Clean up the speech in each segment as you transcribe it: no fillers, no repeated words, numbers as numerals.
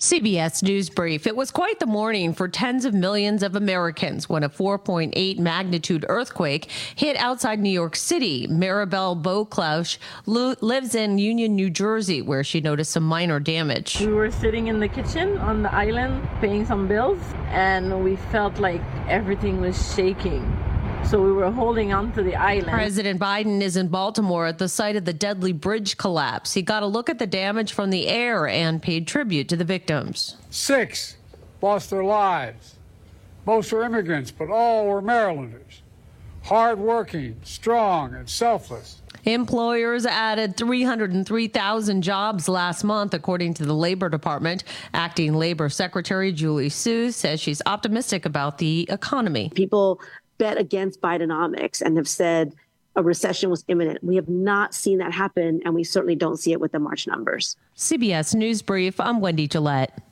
CBS News Brief. It was quite the morning for tens of millions of Americans when a 4.8 magnitude earthquake hit outside New York City. Maribel Beauclash lives in Union, New Jersey, where she noticed some minor damage. We were sitting in the kitchen on the island paying some bills, and we felt like everything was shaking. So we were holding on to the island. President Biden is in Baltimore at the site of the deadly bridge collapse. He got a look at the damage from the air and paid tribute to the victims. 6 lost their lives. Most were immigrants, but all were Marylanders. Hardworking, strong, and selfless. Employers added 303,000 jobs last month, according to the Labor Department. Acting Labor Secretary Julie Su says she's optimistic about the economy. People bet against Bidenomics and have said a recession was imminent. We have not seen that happen, and we certainly don't see it with the March numbers. CBS News Brief, I'm Wendy Gillette.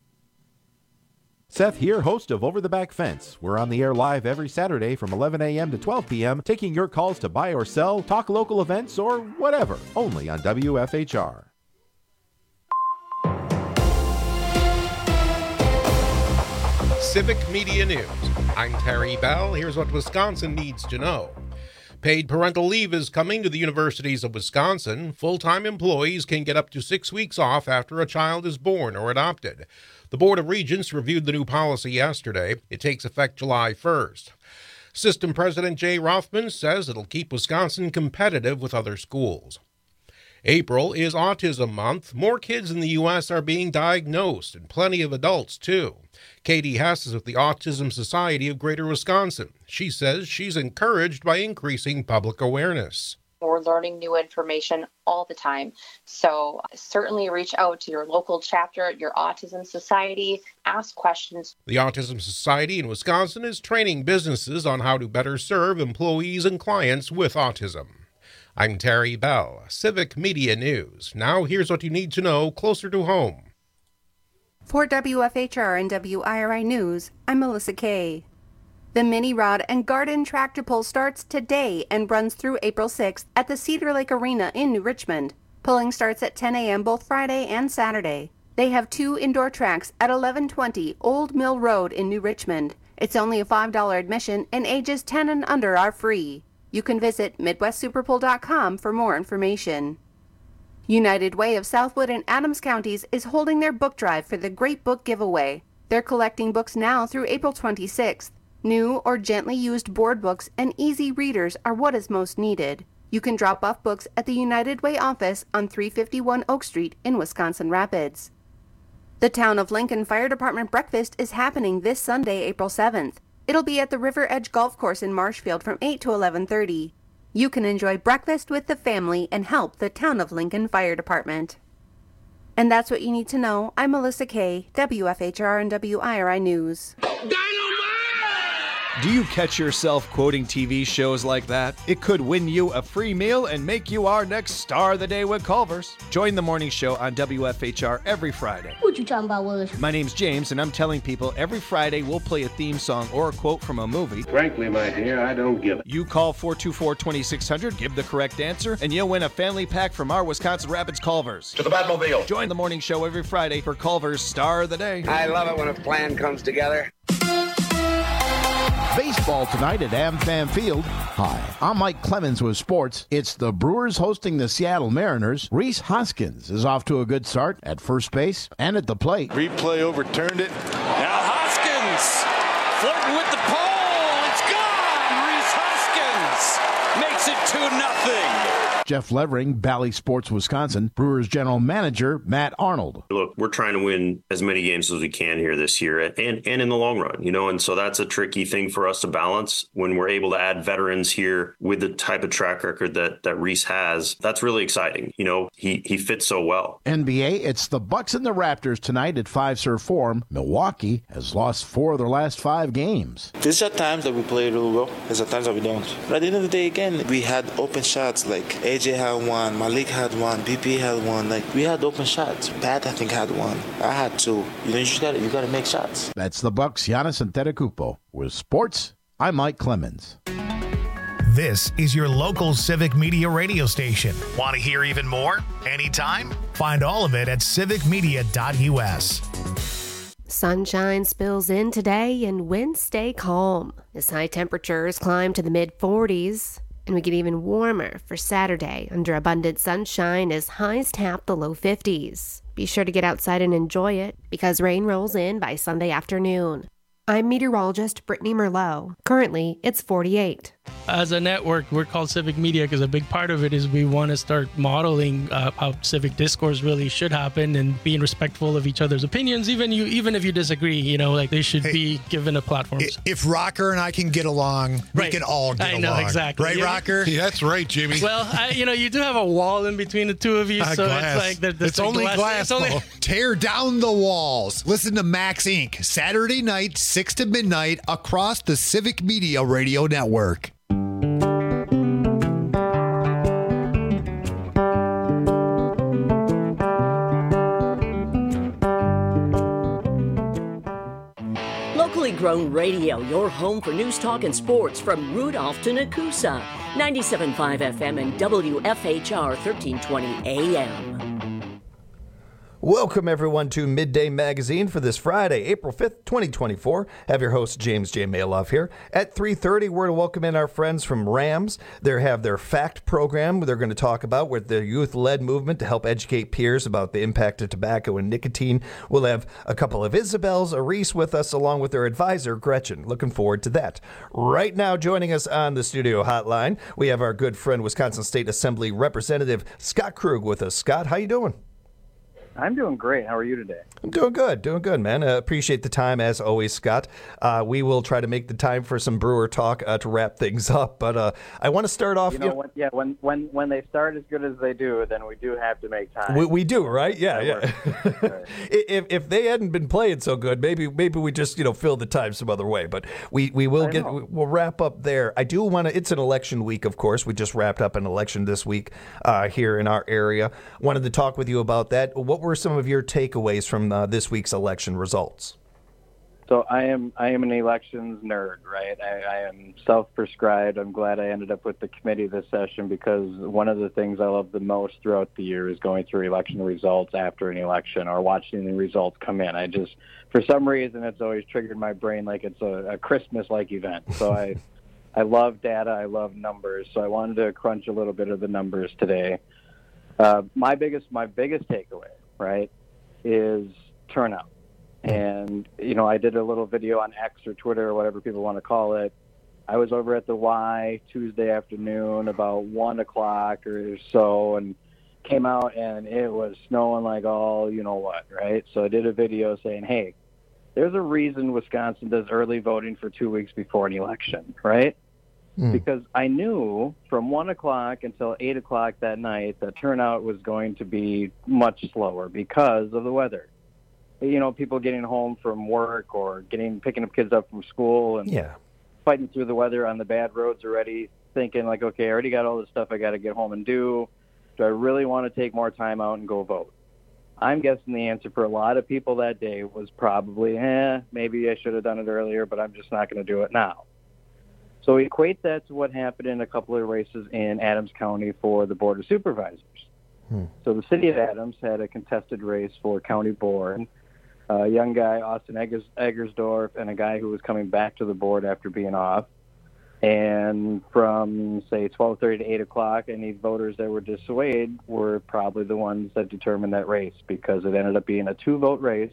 Seth here, host of Over the Back Fence. We're on the air live every Saturday from 11 a.m. to 12 p.m., taking your calls to buy or sell, talk local events, or whatever, only on WFHR. Civic Media News. I'm Terry Bell. Here's what Wisconsin needs to know. Paid parental leave is coming to the universities of Wisconsin. Full-time employees can get up to 6 weeks off after a child is born or adopted. The Board of Regents reviewed the new policy yesterday. It takes effect July 1st. System President Jay Rothman says it'll keep Wisconsin competitive with other schools. April is Autism Month. More kids in the U.S. are being diagnosed, and plenty of adults, too. Katie Hess is with the Autism Society of Greater Wisconsin. She says she's encouraged by increasing public awareness. We're learning new information all the time. So certainly reach out to your local chapter, your Autism Society, ask questions. The Autism Society in Wisconsin is training businesses on how to better serve employees and clients with autism. I'm Terry Bell, Civic Media News. Now here's what you need to know closer to home. For WFHR and WIRI News, I'm Melissa Kay. The Mini Rod and Garden Tractor Pull starts today and runs through April 6th at the Cedar Lake Arena in New Richmond. Pulling starts at 10 a.m. both Friday and Saturday. They have 2 indoor tracks at 1120 Old Mill Road in New Richmond. It's only a $5 admission and ages 10 and under are free. You can visit MidwestSuperPull.com for more information. United Way of Southwood and Adams Counties is holding their book drive for the Great Book Giveaway. They're collecting books now through April 26th. New or gently used board books and easy readers are what is most needed. You can drop off books at the United Way office on 351 Oak Street in Wisconsin Rapids. The Town of Lincoln Fire Department breakfast is happening this Sunday, April 7th. It'll be at the River Edge Golf Course in Marshfield from 8 to 11:30. You can enjoy breakfast with the family and help the Town of Lincoln Fire Department. And that's what you need to know. I'm Melissa Kay, WFHR and WIRI News. Do you catch yourself quoting TV shows like that? It could win you a free meal and make you our next star of the day with Culver's. Join the morning show on WFHR every Friday. What you talking about, Willis? My name's James, and I'm telling people every Friday we'll play a theme song or a quote from a movie. Frankly, my dear, I don't give it. You call 424-2600, give the correct answer, and you'll win a family pack from our Wisconsin Rapids Culver's. To the Batmobile. Join the morning show every Friday for Culver's Star of the Day. I love it when a plan comes together. Baseball tonight at AmFam Field. Hi, I'm Mike Clemens with sports. It's the Brewers hosting the Seattle Mariners. Rhys Hoskins is off to a good start at first base and at the plate. Replay overturned it. Now Hoskins flirting with the pole. It's gone. Rhys Hoskins makes it 2-0. Jeff Levering, Bally Sports Wisconsin, Brewers general manager Matt Arnold. Look, we're trying to win as many games as we can here this year and in the long run, and so that's a tricky thing for us to balance when we're able to add veterans here with the type of track record that Rhys has. That's really exciting. He fits so well. NBA, it's the Bucks and the Raptors tonight at Fiserv Forum. Milwaukee has lost 4 of their last 5 games. There's at times that we play really well. There's at times that we don't. But at the end of the day, again, we had open shots like AJ had one, Malik had one, BP had one. Like, we had open shots. Pat, I think, had one. I had 2. You got to make shots. That's the Bucks. Giannis Antetokounmpo. With sports, I'm Mike Clemens. This is your local Civic Media radio station. Want to hear even more? Anytime? Find all of it at civicmedia.us. Sunshine spills in today and winds stay calm as high temperatures climb to the mid-40s. And we get even warmer for Saturday under abundant sunshine as highs tap the low 50s. Be sure to get outside and enjoy it because rain rolls in by Sunday afternoon. I'm meteorologist Brittany Merlot. Currently, it's 48. As a network, we're called Civic Media because a big part of it is we want to start modeling how civic discourse really should happen and being respectful of each other's opinions, even if you disagree. They should be given a platform. If Rocker and I can get along, we can all get along. I know, exactly. Right, Rocker? Yeah, that's right, Jimmy. Well, you do have a wall in between the two of you, so glass. it's like it's only glass. Tear down the walls. Listen to Max Inc. Saturday night, 6 to midnight, across the Civic Media Radio Network. Locally grown radio, your home for news, talk, and sports from Rudolph to Nakusa. 97.5 FM and WFHR 1320 AM. Welcome, everyone, to Midday Magazine for this Friday, April 5th, 2024. Have your host, James J. Maloff, here. At 3:30, we're to welcome in our friends from Rams. They have their FACT program they're going to talk about with their youth-led movement to help educate peers about the impact of tobacco and nicotine. We'll have a couple of Isabels, a Reese with us, along with their advisor, Gretchen. Looking forward to that. Right now, joining us on the studio hotline, we have our good friend, Wisconsin State Assembly Representative Scott Krug with us. Scott, how you doing? I'm doing great. How are you today? I'm doing good, man. Appreciate the time, as always, Scott. We will try to make the time for some Brewer talk to wrap things up, but I want to start off... When they start as good as they do, then we do have to make time. We do, right? Yeah. If they hadn't been playing so good, maybe we just, fill the time some other way, but we'll wrap up there. I do want to... It's an election week, of course. We just wrapped up an election this week here in our area. Wanted to talk with you about that. What were some of your takeaways from this week's election results? So I am an elections nerd, right? I am self-prescribed. I'm glad I ended up with the committee this session because one of the things I love the most throughout the year is going through election results after an election or watching the results come in. For some reason, it's always triggered my brain like it's a Christmas-like event. So I love data. I love numbers. So I wanted to crunch a little bit of the numbers today. My biggest takeaway, right, is turnout. And, I did a little video on X or Twitter or whatever people want to call it. I was over at the Y Tuesday afternoon about 1 o'clock or so and came out and it was snowing like all you-know-what, right? So I did a video saying, hey, there's a reason Wisconsin does early voting for 2 weeks before an election, right? Because I knew from 1 o'clock until 8 o'clock that night that turnout was going to be much slower because of the weather. People getting home from work or picking up kids up from school and fighting through the weather on the bad roads already, thinking like, okay, I already got all this stuff I got to get home and do. Do I really want to take more time out and go vote? I'm guessing the answer for a lot of people that day was probably, maybe I should have done it earlier, but I'm just not going to do it now. So we equate that to what happened in a couple of races in Adams County for the Board of Supervisors. So the city of Adams had a contested race for county board. A young guy, Austin Eggersdorf, and a guy who was coming back to the board after being off. And from, say, 12:30 to 8 o'clock, any voters that were dissuaded were probably the ones that determined that race because it ended up being a 2-vote race,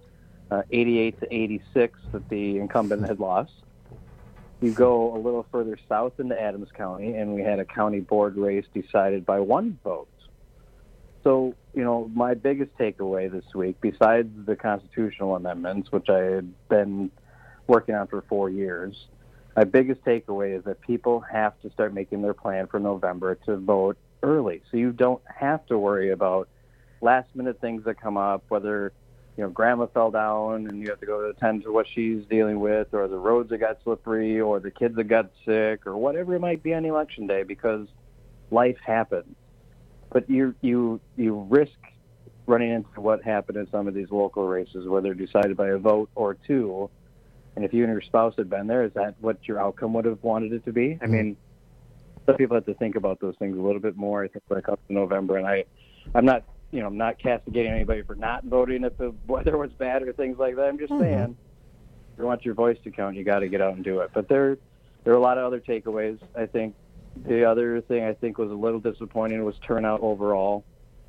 88 to 86 that the incumbent had lost. You go a little further south into Adams County, and we had a county board race decided by 1 vote. So, my biggest takeaway this week, besides the constitutional amendments, which I had been working on for 4 years, my biggest takeaway is that people have to start making their plan for November to vote early. So you don't have to worry about last-minute things that come up, whether grandma fell down and you have to go to attend to what she's dealing with, or the roads that got slippery, or the kids that got sick, or whatever it might be on election day, because life happens. But you risk running into what happened in some of these local races, where they're decided by a vote or 2. And if you and your spouse had been there, is that what your outcome would have wanted it to be? I mean, some people have to think about those things a little bit more, I think, when it comes to November. And I'm not, I'm not castigating anybody for not voting if the weather was bad or things like that. I'm just saying, if you want your voice to count, you got to get out and do it. But there are a lot of other takeaways. I think the other thing I think was a little disappointing was turnout overall.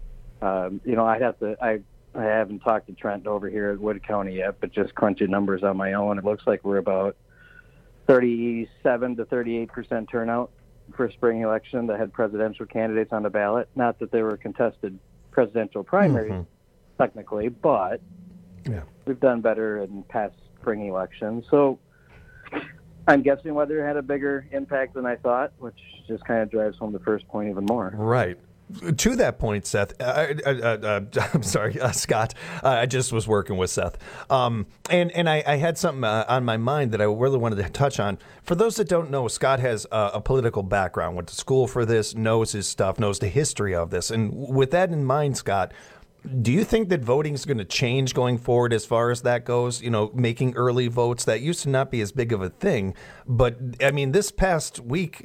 I haven't talked to Trent over here at Wood County yet, but just crunching numbers on my own, it looks like we're about 37 to 38% turnout for a spring election that had presidential candidates on the ballot. Not that they were contested presidential primaries, technically, but we've done better in past spring elections. So I'm guessing weather had a bigger impact than I thought, which just kind of drives home the first point even more. Right. To that point, Seth, I'm sorry, Scott, I just was working with Seth. And I had something on my mind that I really wanted to touch on. For those that don't know, Scott has a political background, went to school for this, knows his stuff, knows the history of this. And with that in mind, Scott, do you think that voting is going to change going forward as far as that goes? Making early votes, that used to not be as big of a thing. But, I mean, this past week,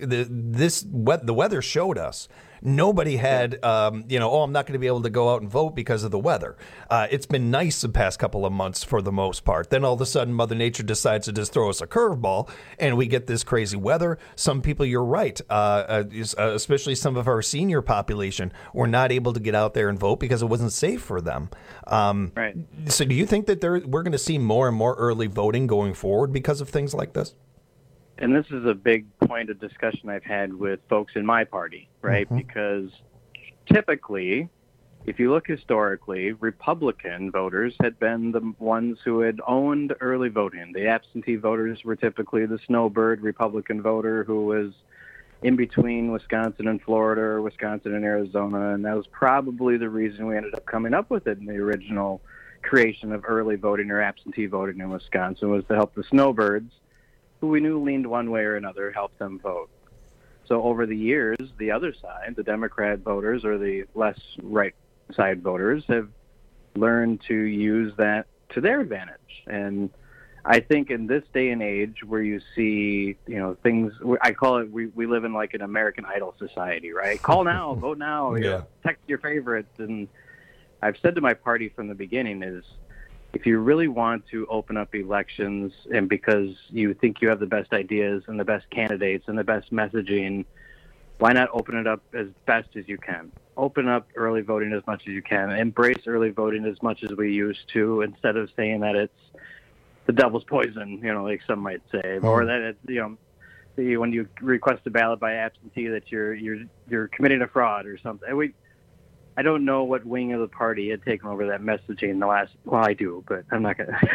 the weather showed us. Nobody had, I'm not going to be able to go out and vote because of the weather. It's been nice the past couple of months for the most part. Then all of a sudden, Mother Nature decides to just throw us a curveball, and we get this crazy weather. Some people, you're right, especially some of our senior population, were not able to get out there and vote because it wasn't safe for them. Right. So do you think that we're going to see more and more early voting going forward because of things like this? And this is a big point of discussion I've had with folks in my party, right? Because typically, if you look historically, Republican voters had been the ones who had owned early voting. The absentee voters were typically the snowbird Republican voter who was in between Wisconsin and Florida or Wisconsin and Arizona. And that was probably the reason we ended up coming up with it in the original creation of early voting or absentee voting in Wisconsin, was to help the snowbirds, who we knew leaned one way or another, help them vote. So over the years, the other side, the Democrat voters or the less right side voters, have learned to use that to their advantage. And I think in this day and age where you see, things, I call it, we live in like an American Idol society, right? Call now, vote now, text your favorites. And I've said to my party from the beginning is, if you really want to open up elections and because you think you have the best ideas and the best candidates and the best messaging, why not open it up as best as you can? Open up early voting as much as you can. Embrace early voting as much as we used to, instead of saying that it's the devil's poison, like some might say, or that it's, when you request a ballot by absentee that you're committing a fraud or something. I don't know what wing of the party had taken over that messaging in the last. Well, I do, but I'm not gonna.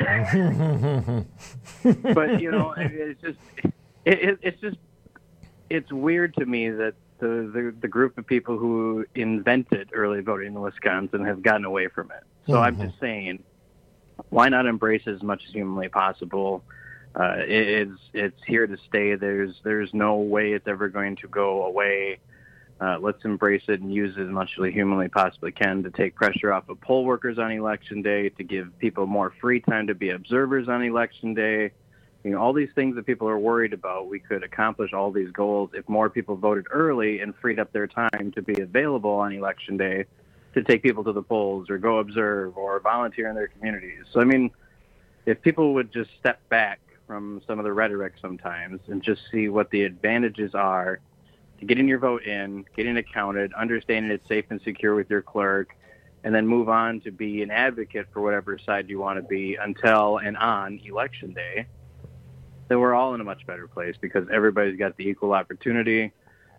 But it's weird to me that the group of people who invented early voting in Wisconsin have gotten away from it. So I'm just saying, why not embrace it as much as humanly possible? It's here to stay. There's no way it's ever going to go away. Let's embrace it and use it as much as we humanly possibly can to take pressure off of poll workers on Election Day, to give people more free time to be observers on Election Day. All these things that people are worried about, we could accomplish all these goals if more people voted early and freed up their time to be available on Election Day to take people to the polls or go observe or volunteer in their communities. So, if people would just step back from some of the rhetoric sometimes and just see what the advantages are to getting your vote in, getting it counted, understanding it's safe and secure with your clerk, and then move on to be an advocate for whatever side you want to be until and on Election Day, then we're all in a much better place because everybody's got the equal opportunity.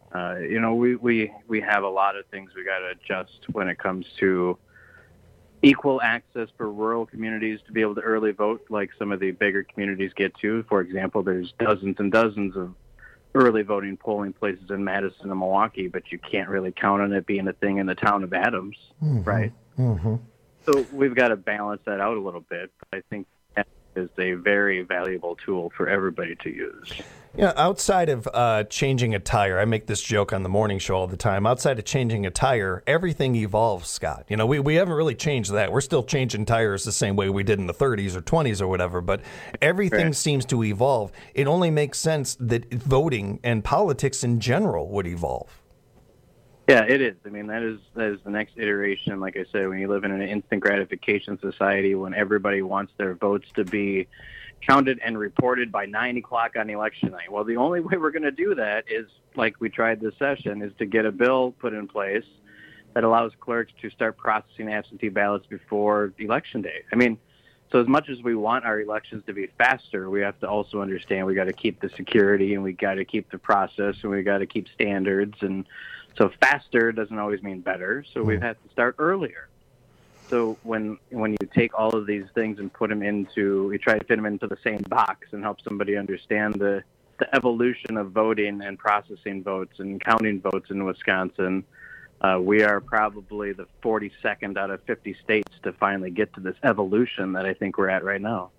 We have a lot of things we got to adjust when it comes to equal access for rural communities to be able to early vote like some of the bigger communities get to. For example, there's dozens and dozens of early voting polling places in Madison and Milwaukee, but you can't really count on it being a thing in the town of Adams, right? So we've got to balance that out a little bit. But I think that is a very valuable tool for everybody to use. Outside of changing a tire, I make this joke on the morning show all the time. Outside of changing a tire, everything evolves, Scott. We haven't really changed that. We're still changing tires the same way we did in the 30s or 20s or whatever, but everything seems to evolve. It only makes sense that voting and politics in general would evolve. Yeah, it is. I mean, that is the next iteration. Like I said, when you live in an instant gratification society, when everybody wants their votes to be counted and reported by 9 o'clock on election night. Well, the only way we're going to do that is, like we tried this session, is to get a bill put in place that allows clerks to start processing absentee ballots before election day. I mean, so as much as we want our elections to be faster, we have to also understand we got to keep the security and we got to keep the process and we got to keep standards. And so faster doesn't always mean better. So we've had to start earlier. So when you take all of these things and you try to fit them into the same box and help somebody understand the evolution of voting and processing votes and counting votes in Wisconsin, we are probably the 42nd out of 50 states to finally get to this evolution that I think we're at right now.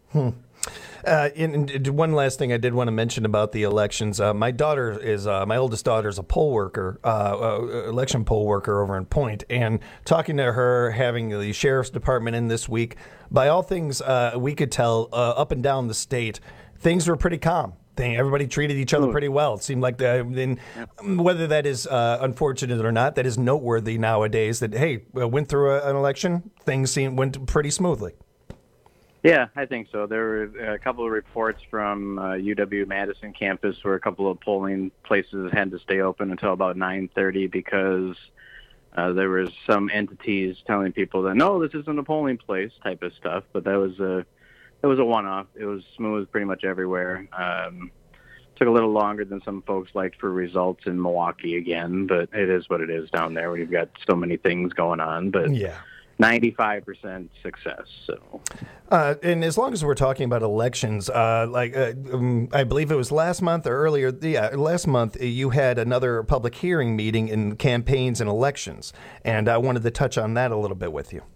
And one last thing I did want to mention about the elections. My oldest daughter is a poll worker, election poll worker over in Point, and talking to her, having the sheriff's department in this week, by all things we could tell up and down the state, things were pretty calm. Everybody treated each other pretty well. It seemed like whether that is unfortunate or not, that is noteworthy nowadays that, hey, went through an election, things went pretty smoothly. Yeah, I think so. There were a couple of reports from UW-Madison campus where a couple of polling places had to stay open until about 9:30 because there was some entities telling people that, no, this isn't a polling place type of stuff. But that was a one-off. It was smooth pretty much everywhere. Took a little longer than some folks liked for results in Milwaukee again, but it is what it is down there when you've got so many things going on. But yeah. 95% success. So, and as long as we're talking about elections, I believe it was last month or earlier. Yeah, last month you had another public hearing meeting in campaigns and elections, and I wanted to touch on that a little bit with you.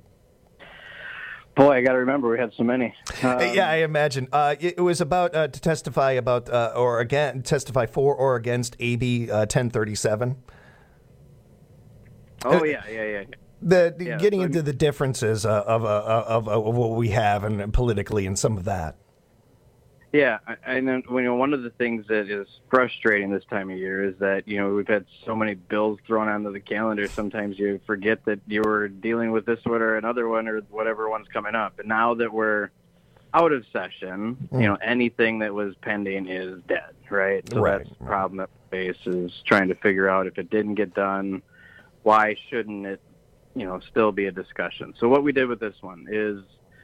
Boy, I got to remember we had so many. Yeah, I imagine. It was about to testify about testify for or against AB 1037. Oh yeah. Getting into the differences of what we have and politically and some of that. Yeah, and then one of the things that is frustrating this time of year is that we've had so many bills thrown onto the calendar. Sometimes you forget that you were dealing with this one or another one or whatever one's coming up. And now that we're out of session, anything that was pending is dead, right? So that's the problem that we face is trying to figure out if it didn't get done, why shouldn't it still be a discussion. So what we did with this one is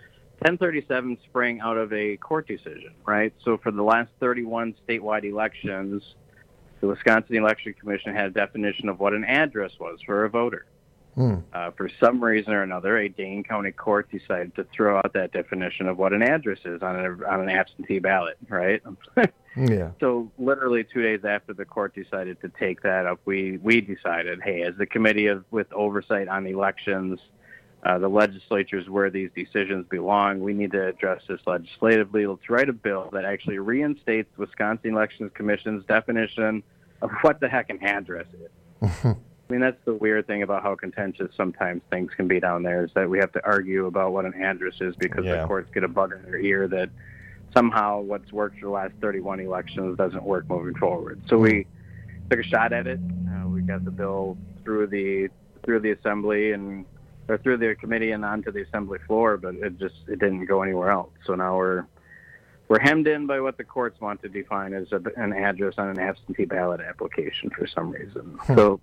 1037 sprang out of a court decision, right? So for the last 31 statewide elections, the Wisconsin Election Commission had a definition of what an address was for a voter. For some reason or another, a Dane County court decided to throw out that definition of what an address is on an absentee ballot, right? Yeah. So literally 2 days after the court decided to take that up, we decided, hey, as the committee with oversight on elections, the legislature is where these decisions belong. We need to address this legislatively. Let's write a bill that actually reinstates the Wisconsin Elections Commission's definition of what the heck an address is. I mean, that's the weird thing about how contentious sometimes things can be down there is that we have to argue about what an address is because the courts get a bug in their ear that somehow what's worked for the last 31 elections doesn't work moving forward. So we took a shot at it. We got the bill through the assembly or through the committee and onto the assembly floor, but it didn't go anywhere else. So now we're hemmed in by what the courts want to define as an address on an absentee ballot application for some reason. So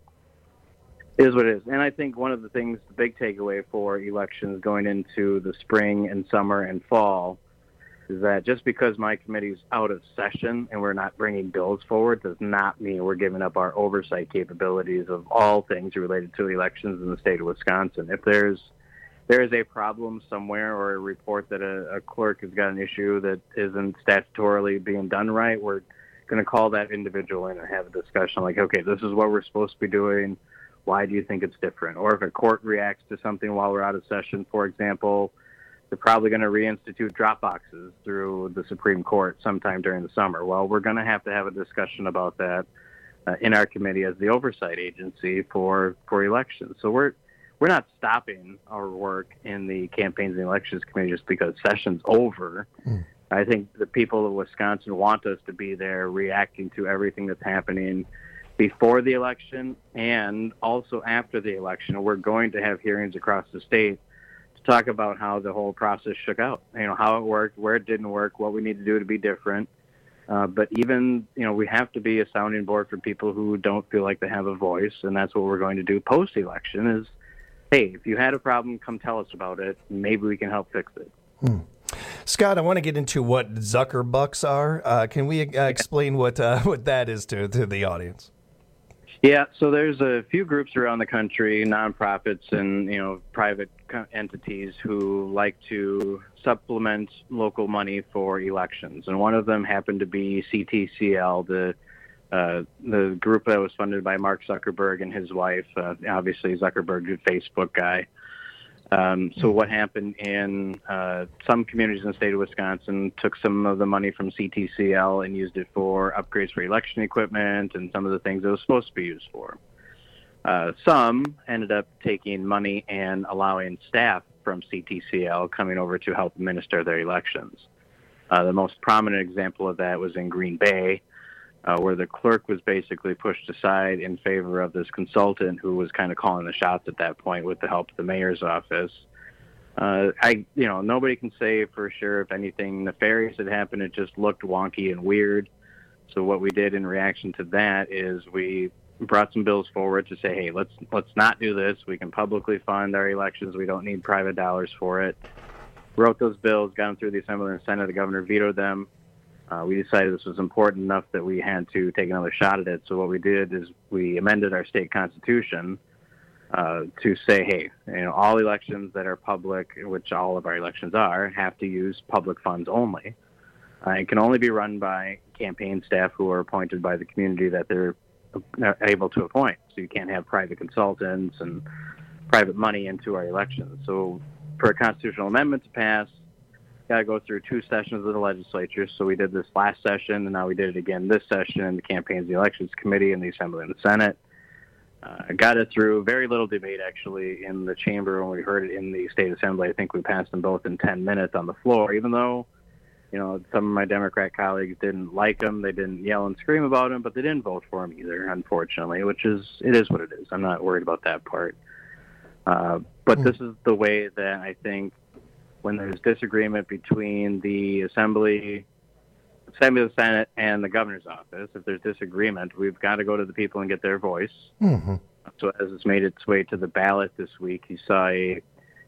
it is what it is. And I think one of the things, the big takeaway for elections going into the spring and summer and fall is that just because my committee's out of session and we're not bringing bills forward does not mean we're giving up our oversight capabilities of all things related to elections in the state of Wisconsin. If there is a problem somewhere or a report that a clerk has got an issue that isn't statutorily being done right, we're going to call that individual in and have a discussion like, okay, this is what we're supposed to be doing. Why do you think it's different? Or if a court reacts to something while we're out of session, for example, they're probably going to reinstitute drop boxes through the Supreme Court sometime during the summer. Well, we're going to have a discussion about that in our committee as the oversight agency for elections. So we're not stopping our work in the Campaigns and Elections Committee just because session's over. I think the people of Wisconsin want us to be there reacting to everything that's happening before the election and also after the election. We're going to have hearings across the state to talk about how the whole process shook out, how it worked, where it didn't work, what we need to do to be different. But even, we have to be a sounding board for people who don't feel like they have a voice, and that's what we're going to do post-election is, hey, if you had a problem, come tell us about it. Maybe we can help fix it. Scott, I want to get into what Zuckerbucks are. Can we explain what that is to the audience? Yeah, so there's a few groups around the country, nonprofits and private entities who like to supplement local money for elections, and one of them happened to be CTCL, the group that was funded by Mark Zuckerberg and his wife. Obviously, Zuckerberg, a Facebook guy. So what happened in some communities in the state of Wisconsin took some of the money from CTCL and used it for upgrades for election equipment and some of the things it was supposed to be used for. Some ended up taking money and allowing staff from CTCL coming over to help administer their elections. The most prominent example of that was in Green Bay, where the clerk was basically pushed aside in favor of this consultant who was kind of calling the shots at that point with the help of the mayor's office. Nobody can say for sure if anything nefarious had happened. It just looked wonky and weird. So what we did in reaction to that is we brought some bills forward to say, hey, let's not do this. We can publicly fund our elections. We don't need private dollars for it. Wrote those bills, got them through the Assembly and Senate. The governor vetoed them. We decided this was important enough that we had to take another shot at it. So what we did is we amended our state constitution to say, hey, all elections that are public, which all of our elections are, have to use public funds only. It can only be run by campaign staff who are appointed by the community that they're able to appoint. So you can't have private consultants and private money into our elections. So for a constitutional amendment to pass, got to go through 2 sessions of the legislature. So we did this last session, and now we did it again this session in the Campaigns and Elections Committee in the Assembly and the Senate. Got it through very little debate, actually, in the chamber when we heard it in the State Assembly. I think we passed them both in 10 minutes on the floor, even though, some of my Democrat colleagues didn't like them. They didn't yell and scream about him, but they didn't vote for him either, unfortunately, it is what it is. I'm not worried about that part. But this is the way that I think when there's disagreement between the Assembly, the Senate, and the governor's office, if there's disagreement, we've got to go to the people and get their voice. Mm-hmm. So as it's made its way to the ballot this week, you saw a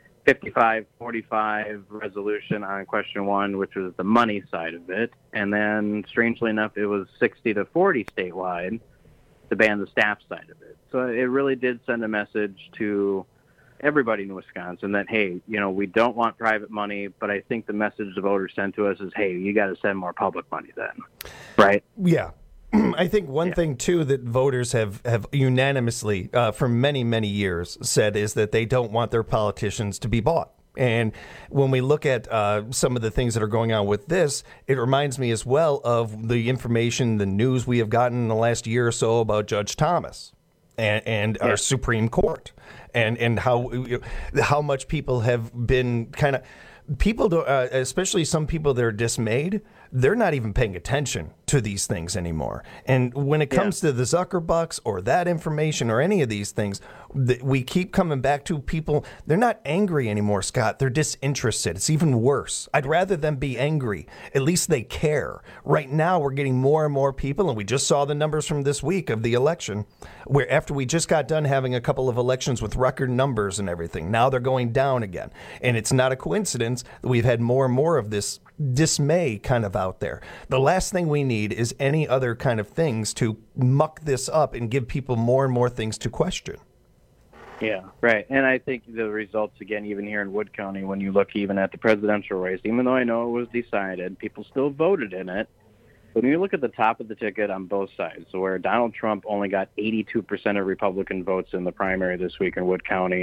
55-45 resolution on question 1, which was the money side of it. And then, strangely enough, it was 60-40 statewide to ban the staff side of it. So it really did send a message to everybody in Wisconsin that, hey, we don't want private money, but I think the message the voters sent to us is, hey, you got to send more public money then, right? Yeah. I think one thing, too, that voters have unanimously for many, many years said is that they don't want their politicians to be bought. And when we look at some of the things that are going on with this, it reminds me as well of the information, the news we have gotten in the last year or so about Judge Thomas and our Supreme Court. And how much people have been kind of especially some people that are dismayed, they're not even paying attention to these things anymore. And when it comes to the Zuckerbucks or that information or any of these things, we keep coming back to people. They're not angry anymore, Scott. They're disinterested. It's even worse. I'd rather them be angry. At least they care. Right now, we're getting more and more people, and we just saw the numbers from this week of the election, where after we just got done having a couple of elections with record numbers and everything, now they're going down again. And it's not a coincidence that we've had more and more of this dismay kind of out there. The last thing we need is any other kind of things to muck this up and give people more and more things to question. Yeah, right. And I think the results, again, even here in Wood County, when you look even at the presidential race, even though I know it was decided, people still voted in it. But when you look at the top of the ticket on both sides, so where Donald Trump only got 82% of Republican votes in the primary this week in Wood County,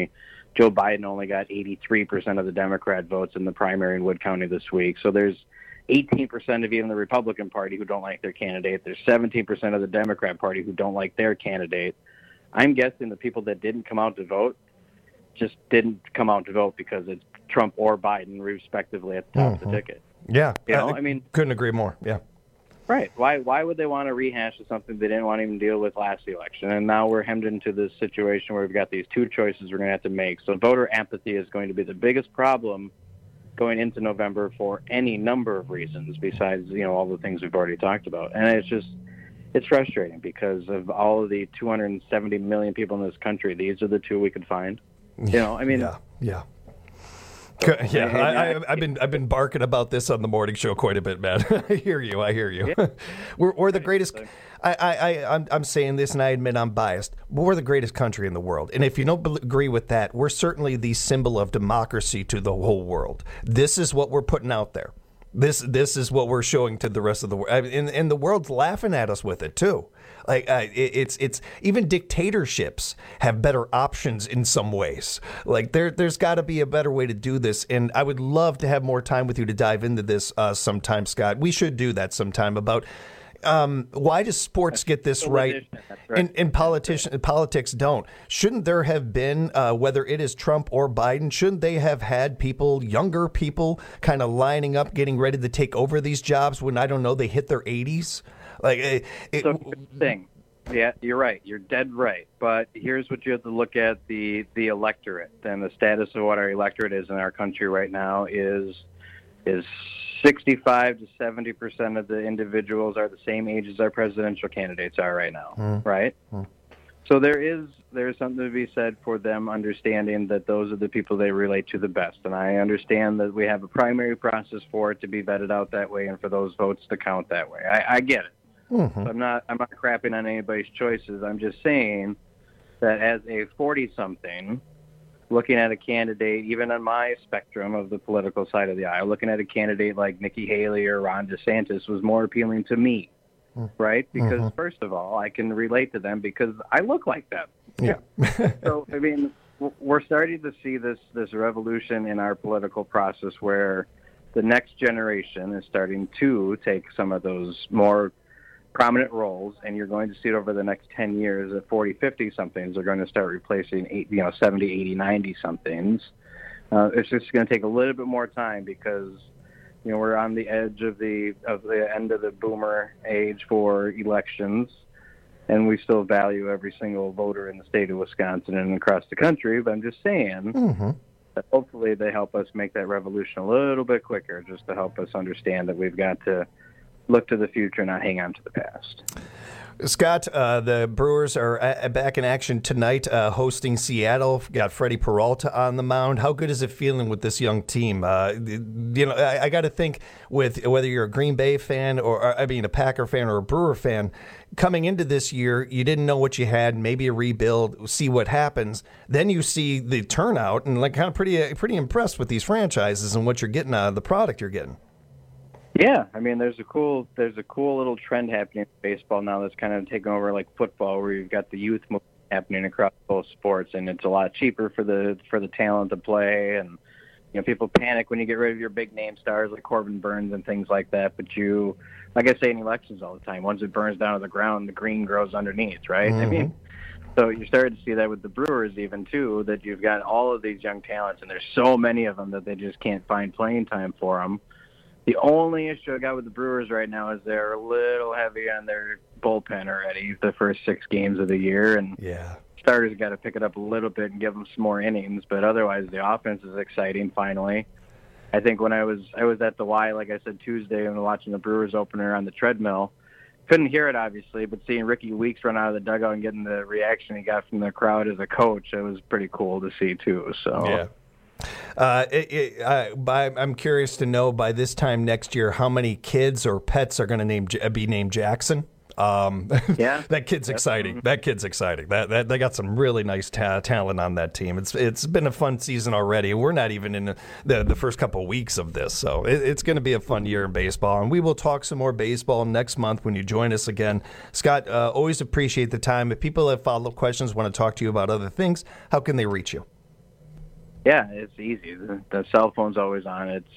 Joe Biden only got 83% of the Democrat votes in the primary in Wood County this week. So there's 18% of even the Republican Party who don't like their candidate. There's 17% of the Democrat Party who don't like their candidate. I'm guessing the people that didn't come out to vote just didn't come out to vote because it's Trump or Biden, respectively, at the top of the ticket. Yeah. You know, I mean, couldn't agree more. Yeah. Right. Why would they want to rehash something they didn't want to even deal with last election? And now we're hemmed into this situation where we've got these two choices we're going to have to make. So voter apathy is going to be the biggest problem going into November for any number of reasons besides, you know, all the things we've already talked about. And it's frustrating because of all of the 270 million people in this country. These are the two we could find. You know, I mean, yeah. Yeah, I've been barking about this on the morning show quite a bit, man. I hear you. Yeah. We're the greatest. I'm saying this, and I admit I'm biased, but we're the greatest country in the world. And if you don't agree with that, we're certainly the symbol of democracy to the whole world. This is what we're putting out there. This is what we're showing to the rest of the world, and the world's laughing at us with it too. Like it's even dictatorships have better options in some ways. Like there's got to be a better way to do this, and I would love to have more time with you to dive into this sometime, Scott. We should do that sometime about. Why does sports get this right and politics don't? Shouldn't there have been, whether it is Trump or Biden, shouldn't they have had people, younger people, kind of lining up, getting ready to take over these jobs when, I don't know, they hit their 80s? So here's the thing. Yeah, you're right. You're dead right. But here's what you have to look at, the electorate. And the status of what our electorate is in our country right now is 65 to 70% of the individuals are the same age as our presidential candidates are right now, right? So there's something to be said for them understanding that those are the people they relate to the best. And I understand that we have a primary process for it to be vetted out that way and for those votes to count that way. I get it. So I'm not crapping on anybody's choices. I'm just saying that as a 40-something, looking at a candidate, even on my spectrum of the political side of the aisle, looking at a candidate like Nikki Haley or Ron DeSantis was more appealing to me, right? Because first of all, I can relate to them because I look like them. Yeah. So, I mean, we're starting to see this revolution in our political process where the next generation is starting to take some of those more prominent roles, and you're going to see it over the next 10 years that 40, 50-somethings are going to start replacing 70, 80, 90-somethings. It's just going to take a little bit more time because, you know, we're on the edge of the end of the boomer age for elections, and we still value every single voter in the state of Wisconsin and across the country. But I'm just saying that hopefully they help us make that revolution a little bit quicker, just to help us understand that we've got to look to the future, not hang on to the past. Scott, the Brewers are back in action tonight, hosting Seattle. Got Freddie Peralta on the mound. How good is it feeling with this young team? You know, I got to think with whether you're a Green Bay fan or a Packer fan or a Brewer fan, coming into this year, you didn't know what you had. Maybe a rebuild, see what happens. Then you see the turnout, and like kind of pretty impressed with these franchises and what you're getting out of the product you're getting. Yeah, I mean, there's a cool little trend happening in baseball now that's kind of taken over like football, where you've got the youth movement happening across both sports, and it's a lot cheaper for the talent to play. And you know, people panic when you get rid of your big name stars like Corbin Burns and things like that. But you, like I say in elections all the time, once it burns down to the ground, the green grows underneath, right? I mean, so you're starting to see that with the Brewers even too, that you've got all of these young talents, and there's so many of them that they just can't find playing time for them. The only issue I got with the Brewers right now is they're a little heavy on their bullpen already, the first 6 games of the year. And starters got to pick it up a little bit and give them some more innings. But otherwise, the offense is exciting finally. I think when I was at the Y, like I said, Tuesday, and watching the Brewers opener on the treadmill, couldn't hear it, obviously, but seeing Ricky Weeks run out of the dugout and getting the reaction he got from the crowd as a coach, it was pretty cool to see, too. So. Yeah. I'm curious to know by this time next year how many kids or pets are going to be named Jackson. That kid's exciting. That kid's exciting. That they got some really nice talent on that team. It's been a fun season already. We're not even in the first couple of weeks of this, so it's going to be a fun year in baseball. And we will talk some more baseball next month when you join us again. Scott, always appreciate the time. If people have follow-up questions, want to talk to you about other things, how can they reach you? Yeah, it's easy. The cell phone's always on. It's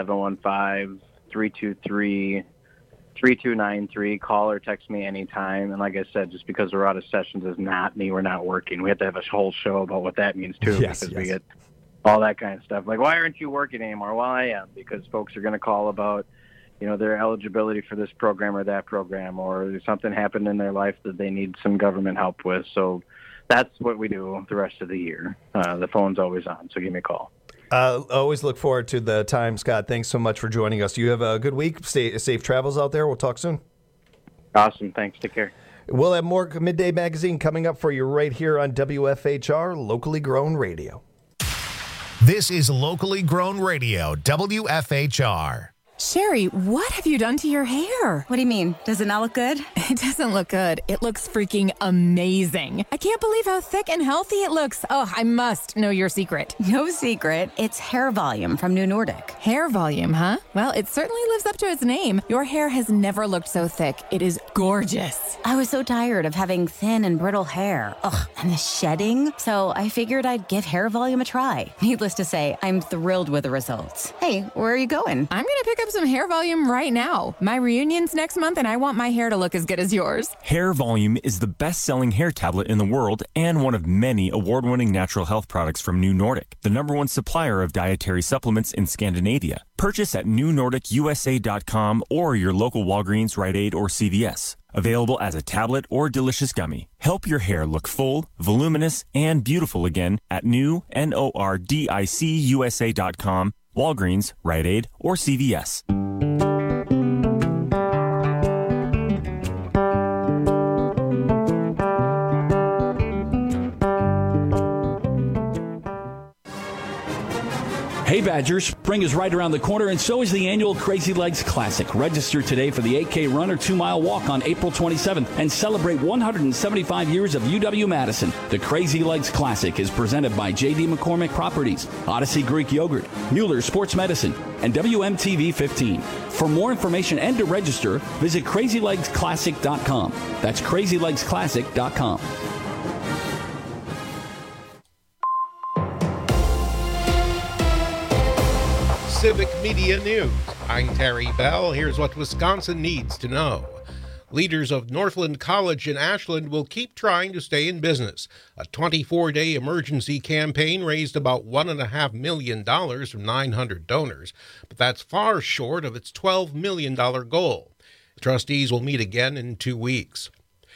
715-323-3293. Call or text me anytime. And like I said, just because we're out of sessions does not mean we're not working. We have to have a whole show about what that means, too, because we get all that kind of stuff. Like, why aren't you working anymore? Well, I am, because folks are going to call about, their eligibility for this program or that program, or something happened in their life that they need some government help with. So that's what we do the rest of the year. The phone's always on, so give me a call. Always look forward to the time, Scott. Thanks so much for joining us. You have a good week. Safe travels out there. We'll talk soon. Awesome. Thanks. Take care. We'll have more Midday Magazine coming up for you right here on WFHR, Locally Grown Radio. This is Locally Grown Radio, WFHR. Sherry, what have you done to your hair? What do you mean? Does it not look good? It doesn't look good. It looks freaking amazing. I can't believe how thick and healthy it looks. Oh, I must know your secret. No secret. It's Hair Volume from New Nordic. Hair Volume, huh? Well, it certainly lives up to its name. Your hair has never looked so thick. It is gorgeous. I was so tired of having thin and brittle hair. Ugh, and the shedding. So I figured I'd give Hair Volume a try. Needless to say, I'm thrilled with the results. Hey, where are you going? I'm going to pick up some Hair Volume right now. My reunion's next month and I want my hair to look as good as yours. Hair Volume is the best-selling hair tablet in the world and one of many award-winning natural health products from New Nordic, the #1 supplier of dietary supplements in Scandinavia. Purchase at newnordicusa.com or your local Walgreens, Rite Aid, or CVS. Available as a tablet or delicious gummy. Help your hair look full, voluminous, and beautiful again at newnordicusa.com, Walgreens, Rite Aid, or CVS. Hey Badgers, spring is right around the corner and so is the annual Crazy Legs Classic. Register today for the 8K run or 2-mile walk on April 27th and celebrate 175 years of UW-Madison. The Crazy Legs Classic is presented by J.D. McCormick Properties, Odyssey Greek Yogurt, Mueller Sports Medicine, and WMTV 15. For more information and to register, visit crazylegsclassic.com. That's crazylegsclassic.com. Civic Media News. I'm Terry Bell. Here's what Wisconsin needs to know. Leaders of Northland College in Ashland will keep trying to stay in business. A 24-day emergency campaign raised about $1.5 million from 900 donors, but that's far short of its $12 million goal. The trustees will meet again in 2 weeks.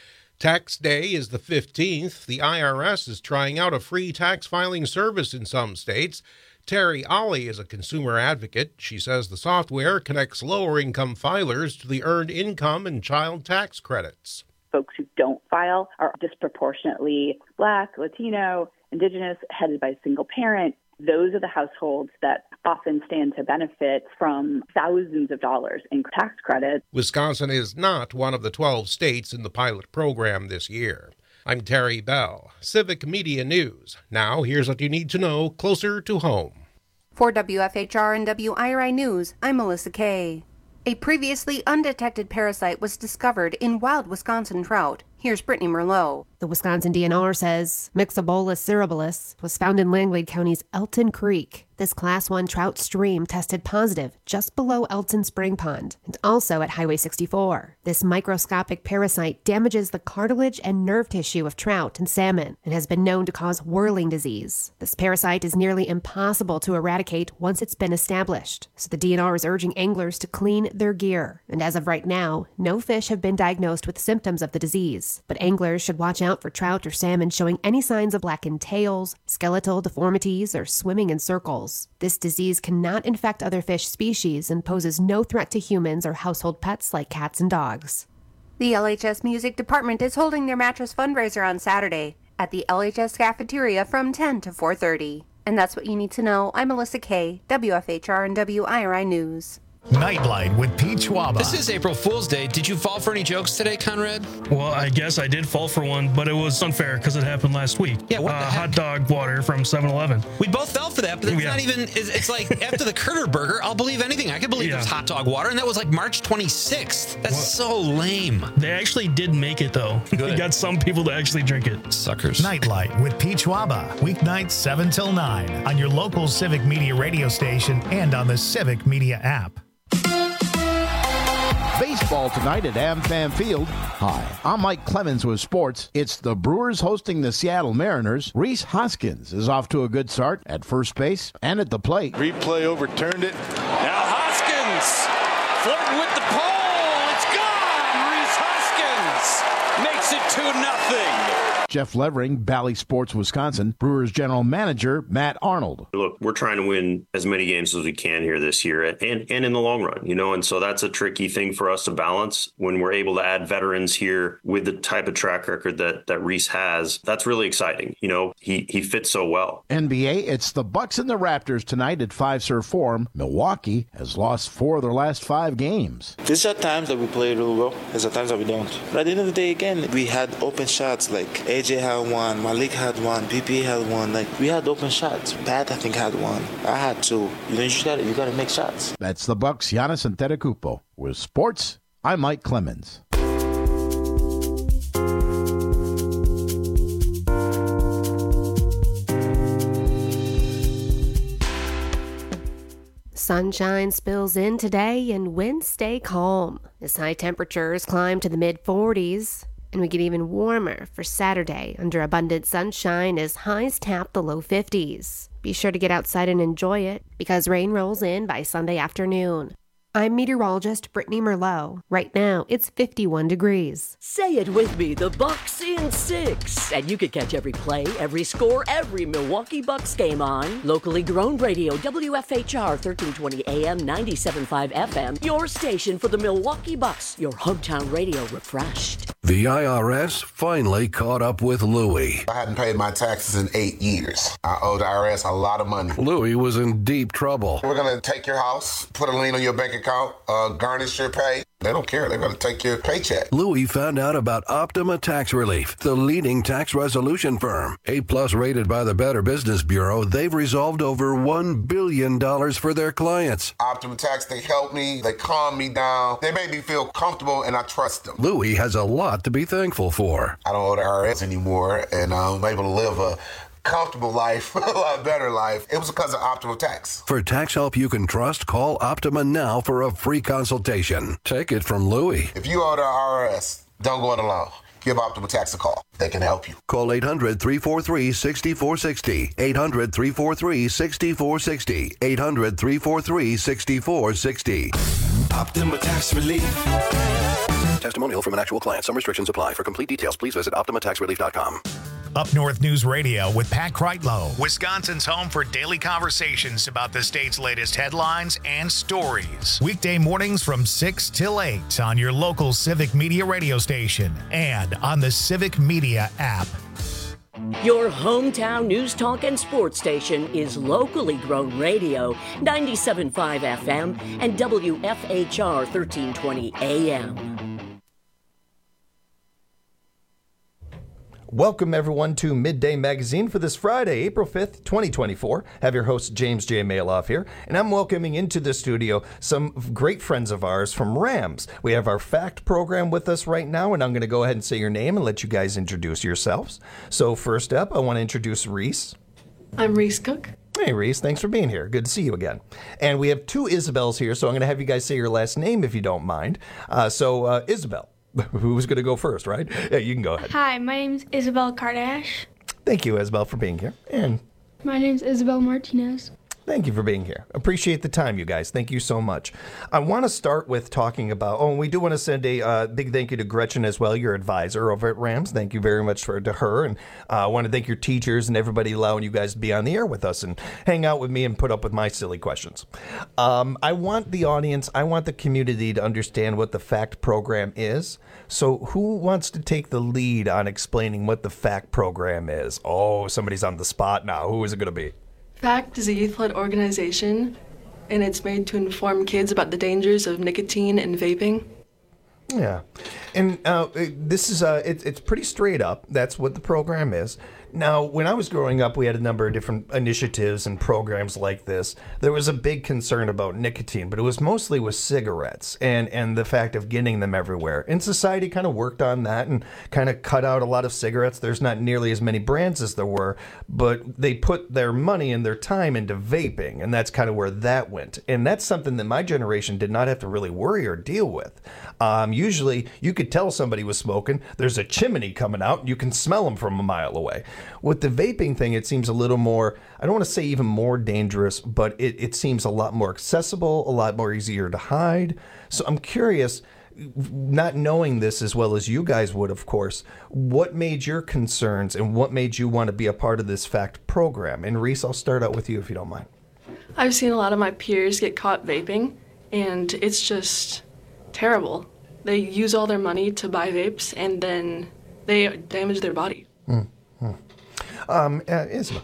Tax day is the 15th. The IRS is trying out a free tax filing service in some states. Terry Ollie is a consumer advocate. She says the software connects lower-income filers to the earned income and child tax credits. Folks who don't file are disproportionately Black, Latino, Indigenous, headed by a single parent. Those are the households that often stand to benefit from thousands of dollars in tax credits. Wisconsin is not one of the 12 states in the pilot program this year. I'm Terry Bell, Civic Media News. Now, here's what you need to know closer to home. For WFHR and WIRI News, I'm Melissa Kay. A previously undetected parasite was discovered in wild Wisconsin trout. Here's Brittany Merlot. The Wisconsin DNR says Myxobolus cerebelis was found in Langlade County's Elton Creek. This Class 1 trout stream tested positive just below Elton Spring Pond and also at Highway 64. This microscopic parasite damages the cartilage and nerve tissue of trout and salmon and has been known to cause whirling disease. This parasite is nearly impossible to eradicate once it's been established, so the DNR is urging anglers to clean their gear. And as of right now, no fish have been diagnosed with symptoms of the disease, but anglers should watch out for trout or salmon showing any signs of blackened tails, skeletal deformities, or swimming in circles. This disease cannot infect other fish species and poses no threat to humans or household pets like cats and dogs. The LHS Music Department is holding their mattress fundraiser on Saturday at the LHS cafeteria from 10 to 4:30. And that's what you need to know. I'm Melissa Kay, WFHR and WIRI News. Nightlight with Pete Schwaba. This is April Fool's Day. Did you fall for any jokes today, Conrad? Well, I guess I did fall for one, but it was unfair because it happened last week. Yeah, what the heck? Hot dog water from 7-Eleven. We both fell for that, but it's not even, it's like after the Critter Burger, I'll believe anything. I could believe it was hot dog water, and that was like March 26th. That's so lame. They actually did make it, though. They got some people to actually drink it. Suckers. Nightlight with Pete Schwaba. Weeknights 7 till 9 on your local Civic Media radio station and on the Civic Media app. Baseball tonight at AmFam Field. Hi, I'm Mike Clemens with sports. It's the Brewers hosting the Seattle Mariners. Rhys Hoskins is off to a good start at first base and at the plate. Replay overturned it. Now Hoskins flirting with the pole. It's gone. Rhys Hoskins makes it 2-0. Jeff Levering, Bally Sports, Wisconsin. Brewers general manager Matt Arnold. Look, we're trying to win as many games as we can here this year and in the long run, and so that's a tricky thing for us to balance when we're able to add veterans here with the type of track record that Rhys has. That's really exciting. He fits so well. NBA, it's the Bucks and the Raptors tonight at Fiserv Forum. Milwaukee has lost 4 of their last 5 games. There's at times that we play really well. There's at times that we don't. But at the end of the day, again, we had open shots. Like AJ had one, Malik had one, BP had one. Like we had open shots. Pat, I think, had one. I had 2. You got to make shots. That's the Bucks. Giannis Antetokounmpo. With sports, I'm Mike Clemens. Sunshine spills in today and winds stay calm as high temperatures climb to the mid-40s. And we get even warmer for Saturday under abundant sunshine as highs tap the low 50s. Be sure to get outside and enjoy it because rain rolls in by Sunday afternoon. I'm meteorologist Brittany Merlot. Right now, it's 51 degrees. Say it with me, the Bucks in 6. And you can catch every play, every score, every Milwaukee Bucks game on locally grown radio, WFHR 1320 AM, 97.5 FM, your station for the Milwaukee Bucks, your hometown radio refreshed. The IRS finally caught up with Louie. I hadn't paid my taxes in 8 years. I owe the IRS a lot of money. Louie was in deep trouble. We're going to take your house, put a lien on your bank account, garnish your pay. They don't care. They're going to take your paycheck. Louie found out about Optima Tax Relief, the leading tax resolution firm. A+ rated by the Better Business Bureau, they've resolved over $1 billion for their clients. Optima Tax, they help me. They calm me down. They make me feel comfortable, and I trust them. Louie has a lot to be thankful for. I don't owe the IRS anymore, and I'm able to live a comfortable life, a lot better life. It was because of Optima Tax. For tax help you can trust, call Optima now for a free consultation. Take it from Louie. If you owe the IRS, don't go it alone. Give Optima Tax a call. They can help you. Call 800-343-6460. 800-343-6460. 800-343-6460. Optima Tax Relief. Testimonial from an actual client. Some restrictions apply. For complete details, please visit OptimaTaxRelief.com. Up North News Radio with Pat Kreitlow, Wisconsin's home for daily conversations about the state's latest headlines and stories. Weekday mornings from 6 till 8 on your local Civic Media radio station and on the Civic Media app. Your hometown news, talk, and sports station is locally grown radio, 97.5 FM and WFHR 1320 AM. Welcome, everyone, to Midday Magazine for this Friday, April 5th, 2024. I have your host, James J. Maloff here, and I'm welcoming into the studio some great friends of ours from Rams. We have our Fact program with us right now, and I'm going to go ahead and say your name and let you guys introduce yourselves. So first up, I want to introduce Rhys. I'm Rhys Cook. Hey, Rhys, thanks for being here. Good to see you again. And we have 2 Isabels here, so I'm going to have you guys say your last name if you don't mind. Isabel. Who's going to go first, right? Yeah, you can go ahead. Hi, my name's Isabel Kardash. Thank you, Isabel, for being here. And my name's Isabel Martinez. Thank you for being here. Appreciate the time, you guys. Thank you so much. I want to start with talking about, and we do want to send a big thank you to Gretchen as well, your advisor over at Rams. Thank you very much to her. And I want to thank your teachers and everybody allowing you guys to be on the air with us and hang out with me and put up with my silly questions. I want the audience, I want the community to understand what the Fact program is. So who wants to take the lead on explaining what the Fact program is? Oh, somebody's on the spot now. Who is it going to be? Fact is a youth-led organization and it's made to inform kids about the dangers of nicotine and vaping. Yeah, and this is it's pretty straight up. That's what the program is. Now, when I was growing up, we had a number of different initiatives and programs like this. There was a big concern about nicotine, but it was mostly with cigarettes and the fact of getting them everywhere. And society kind of worked on that and kind of cut out a lot of cigarettes. There's not nearly as many brands as there were, but they put their money and their time into vaping, and that's kind of where that went. And that's something that my generation did not have to really worry or deal with. Usually, you could tell somebody was smoking. There's a chimney coming out, and you can smell them from a mile away. With the vaping thing, it seems a little more, I don't want to say even more dangerous, but it seems a lot more accessible, a lot more easier to hide. So I'm curious, not knowing this as well as you guys would, of course, what made your concerns and what made you want to be a part of this FACT program? And Reese, I'll start out with you if you don't mind. I've seen a lot of my peers get caught vaping, and it's just terrible. They use all their money to buy vapes, and then they damage their body. Isma.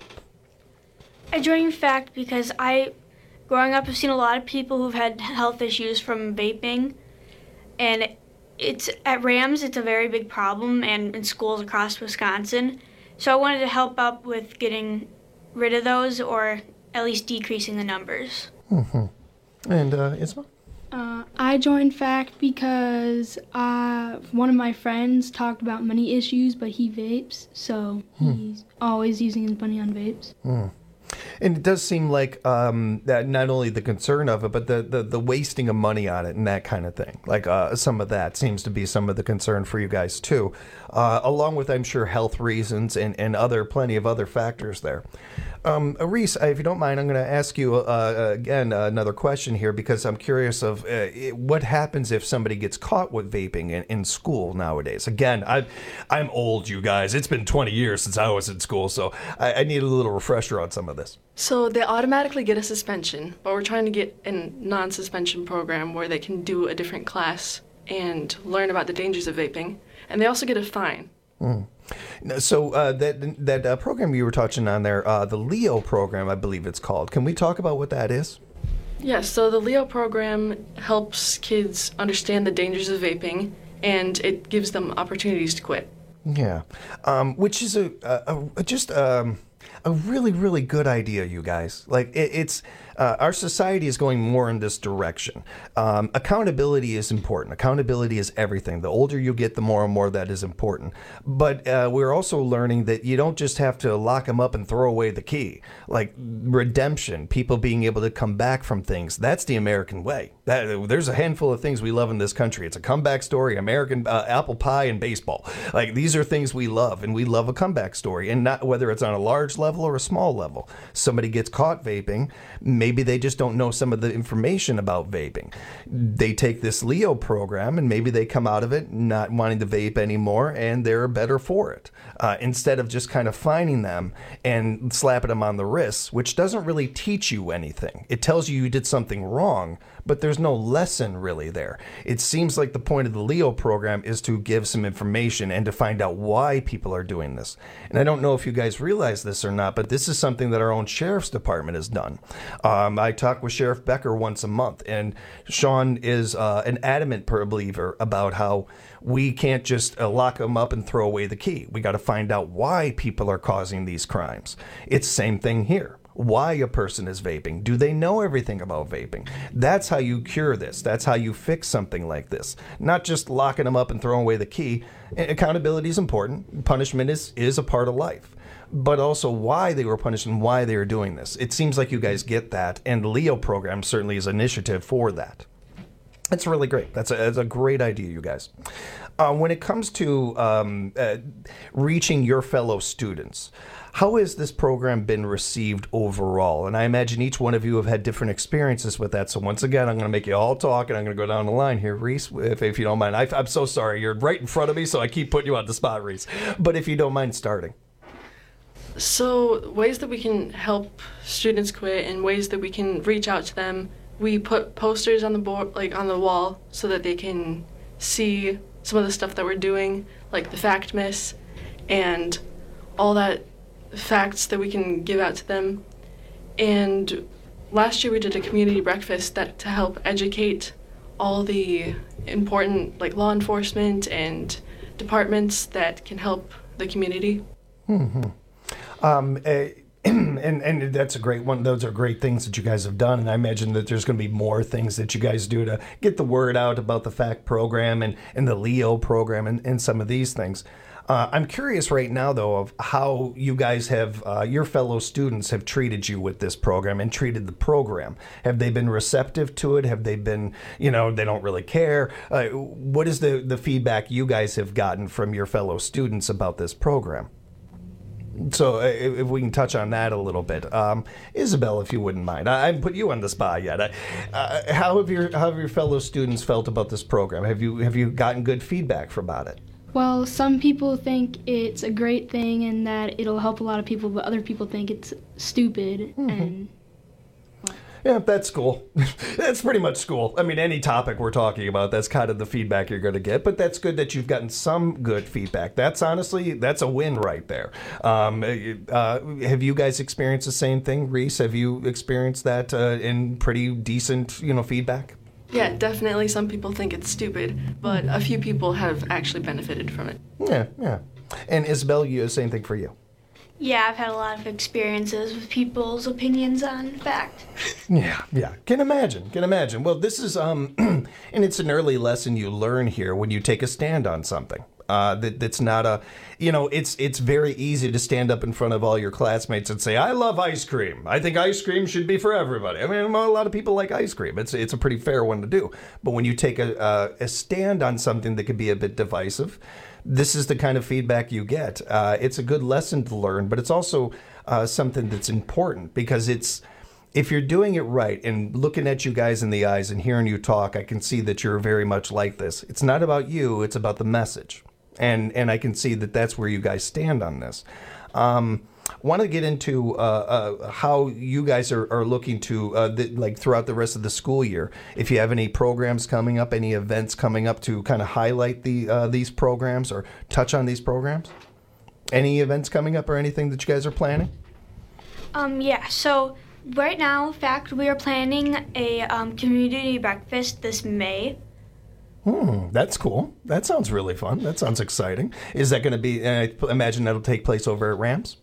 I joined FACT because growing up, I've seen a lot of people who've had health issues from vaping, and it's at Rams, it's a very big problem, and in schools across Wisconsin. So I wanted to help out with getting rid of those, or at least decreasing the numbers. Mm-hmm. And Isma? I joined FACT because one of my friends talked about money issues, but he vapes, so he's always using his money on vapes. And it does seem like that not only the concern of it, but the wasting of money on it and that kind of thing. Like some of that seems to be some of the concern for you guys too, along with, I'm sure, health reasons and plenty of other factors there. Reese, if you don't mind, I'm going to ask you again another question here, because I'm curious of what happens if somebody gets caught with vaping in school nowadays. Again, I'm old, you guys. It's been 20 years since I was in school, so I need a little refresher on some of this. So they automatically get a suspension, but we're trying to get a non-suspension program where they can do a different class and learn about the dangers of vaping, and they also get a fine. So that program you were touching on there, the LEO program, I believe it's called. Can we talk about what that is? Yes, so the LEO program helps kids understand the dangers of vaping, and it gives them opportunities to quit. Yeah, which is a really, really good idea, you guys. Like, it's our society is going more in this direction. Accountability is important. Accountability is everything. The older you get, the more and more that is important. But we're also learning that you don't just have to lock them up and throw away the key. Like redemption, people being able to come back from things. That's the American way. There's a handful of things we love in this country. It's a comeback story, American apple pie, and baseball. Like, these are things we love, and we love a comeback story. And not whether it's on a large level or a small level. Somebody gets caught vaping, maybe they just don't know some of the information about vaping. They take this LEO program and maybe they come out of it not wanting to vape anymore, and they're better for it. Instead of just kind of finding them and slapping them on the wrists, which doesn't really teach you anything. It tells you did something wrong, but there's no lesson really there. It seems like the point of the LEO program is to give some information and to find out why people are doing this. And I don't know if you guys realize this or not, but this is something that our own sheriff's department has done. I talk with Sheriff Becker once a month, and Sean is an adamant believer about how we can't just lock them up and throw away the key. We got to find out why people are causing these crimes. It's the same thing here. Why a person is vaping. Do they know everything about vaping? That's how you cure this. That's how you fix something like this. Not just locking them up and throwing away the key. Accountability is important. Punishment is a part of life. But also why they were punished and why they were doing this. It seems like you guys get that, and the LEO program certainly is an initiative for that. That's really great. That's a great idea, you guys. When it comes to reaching your fellow students, how has this program been received overall? And I imagine each one of you have had different experiences with that. So once again, I'm going to make you all talk, and I'm going to go down the line here. Reese, if you don't mind. I'm so sorry. You're right in front of me, so I keep putting you on the spot, Reese. But if you don't mind starting. So ways that we can help students quit and ways that we can reach out to them, we put posters on the board, like on the wall, so that they can see some of the stuff that we're doing, like the fact miss and all that facts that we can give out to them. And last year we did a community breakfast to help educate all the important law enforcement and departments that can help the community. Mm-hmm. And that's a great one. Those are great things that you guys have done, and I imagine that there's going to be more things that you guys do to get the word out about the FACT program and the LEO program and some of these things. I'm curious right now, though, of how you guys have, your fellow students have treated you with this program and treated the program. Have they been receptive to it? Have they been, they don't really care? What is the feedback you guys have gotten from your fellow students about this program? So if we can touch on that a little bit. Isabel, if you wouldn't mind. I haven't put you on the spot yet. How have your fellow students felt about this program? Have you gotten good feedback about it? Well, some people think it's a great thing and that it'll help a lot of people, but other people think it's stupid. And yeah, that's school. That's pretty much school. I mean, any topic we're talking about, that's kind of the feedback you're going to get. But that's good that you've gotten some good feedback. That's a win right there. Have you guys experienced the same thing, Reese? Have you experienced that in pretty decent, feedback? Yeah, definitely. Some people think it's stupid, but a few people have actually benefited from it. Yeah. And Isabel, same thing for you. Yeah, I've had a lot of experiences with people's opinions on FACT. Yeah. Can imagine. Well, this is, and it's an early lesson you learn here when you take a stand on something. That's not it's very easy to stand up in front of all your classmates and say, I love ice cream. I think ice cream should be for everybody. I mean, a lot of people like ice cream. It's a pretty fair one to do. But when you take a stand on something that could be a bit divisive, this is the kind of feedback you get. It's a good lesson to learn, but it's also something that's important because if you're doing it right and looking at you guys in the eyes and hearing you talk, I can see that you're very much like this. It's not about you, it's about the message. And I can see that that's where you guys stand on this. Want to get into how you guys are looking to, throughout the rest of the school year. If you have any programs coming up, any events coming up to kind of highlight these programs or touch on these programs? Any events coming up or anything that you guys are planning? Yeah, so right now, FACT, we are planning a community breakfast this May. That's cool. That sounds really fun. That sounds exciting. Is that going to be, I imagine that'll take place over at Rams?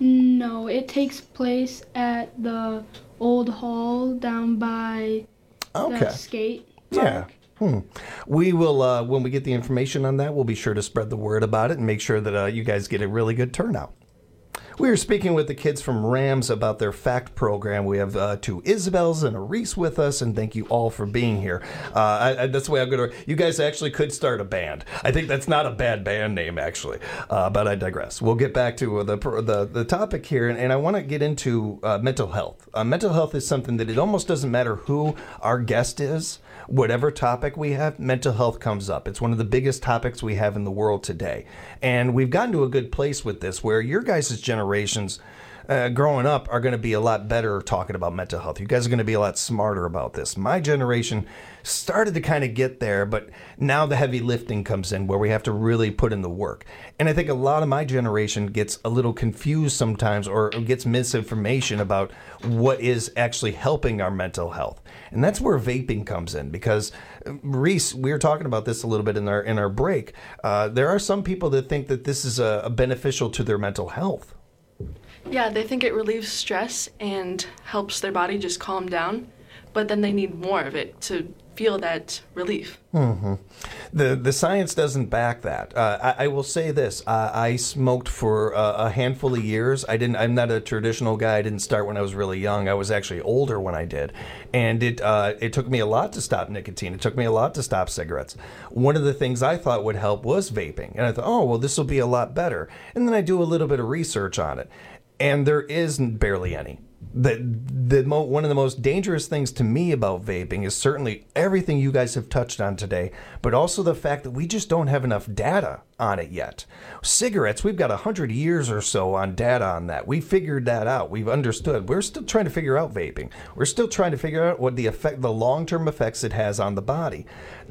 No, it takes place at the old hall down by the skate park. Yeah. We will, when we get the information on that, we'll be sure to spread the word about it and make sure that you guys get a really good turnout. We are speaking with the kids from Rams about their FACT program. We have two Isabels and a Reese with us, and thank you all for being here. That's the way I'm going to... You guys actually could start a band. I think that's not a bad band name, actually, but I digress. We'll get back to the topic here, and I want to get into mental health. Mental health is something that it almost doesn't matter who our guest is. Whatever topic we have, mental health comes up. It's one of the biggest topics we have in the world today. And we've gotten to a good place with this where your guys' generations growing up are going to be a lot better talking about mental health. You guys are going to be a lot smarter about this. My generation started to kind of get there, but now the heavy lifting comes in where we have to really put in the work. And I think a lot of my generation gets a little confused sometimes or gets misinformation about what is actually helping our mental health. And that's where vaping comes in because, Reese, we were talking about this a little bit in our break. There are some people that think that this is beneficial to their mental health. Yeah, they think it relieves stress and helps their body just calm down, but then they need more of it to feel that relief. Mm-hmm. The science doesn't back that. I will say this: I smoked for a handful of years. I'm not a traditional guy. I didn't start when I was really young. I was actually older when I did, and it took me a lot to stop nicotine. It took me a lot to stop cigarettes. One of the things I thought would help was vaping, and I thought, oh well, this will be a lot better. And then I do a little bit of research on it. And there is barely any. One of the most dangerous things to me about vaping is certainly everything you guys have touched on today, but also the fact that we just don't have enough data on it yet. Cigarettes, we've got 100 years or so on data on that. We figured that out. We've understood. We're still trying to figure out vaping. We're still trying to figure out what the long-term effects it has on the body.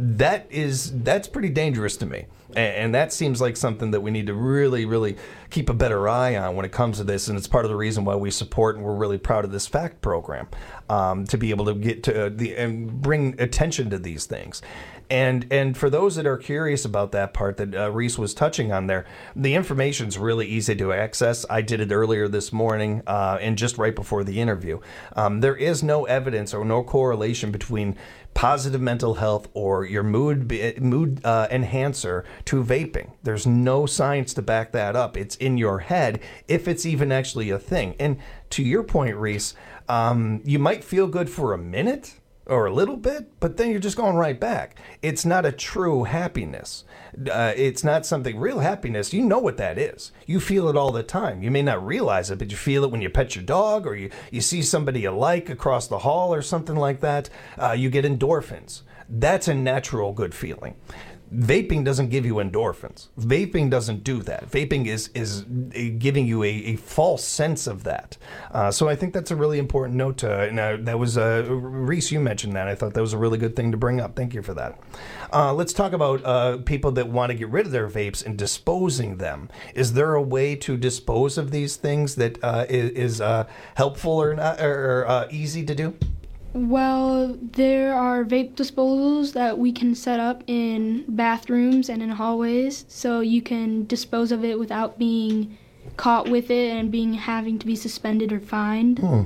That's pretty dangerous to me. And that seems like something that we need to really, really keep a better eye on when it comes to this. And it's part of the reason why we support and we're really proud of this FACT program to be able to get to and bring attention to these things. And for those that are curious about that part that Reese was touching on there, the information's really easy to access. I did it earlier this morning and just right before the interview. There is no evidence or no correlation between positive mental health or your mood enhancer to vaping. There's no science to back that up. It's in your head, if it's even actually a thing. And to your point, Reese, you might feel good for a minute or a little bit, but then you're just going right back. It's not a true happiness. It's not something real happiness. You know what that is. You feel it all the time. You may not realize it, but you feel it when you pet your dog or you see somebody you like across the hall or something like that. You get endorphins. That's a natural good feeling. Vaping doesn't give you endorphins. Vaping doesn't do that. Vaping is giving you a false sense of that. So I think that's a really important note. That was Reese, you mentioned that. I thought that was a really good thing to bring up. Thank you for that. Let's talk about people that want to get rid of their vapes and disposing them. Is there a way to dispose of these things that is helpful or not, or easy to do? Well, there are vape disposals that we can set up in bathrooms and in hallways, so you can dispose of it without being caught with it and having to be suspended or fined.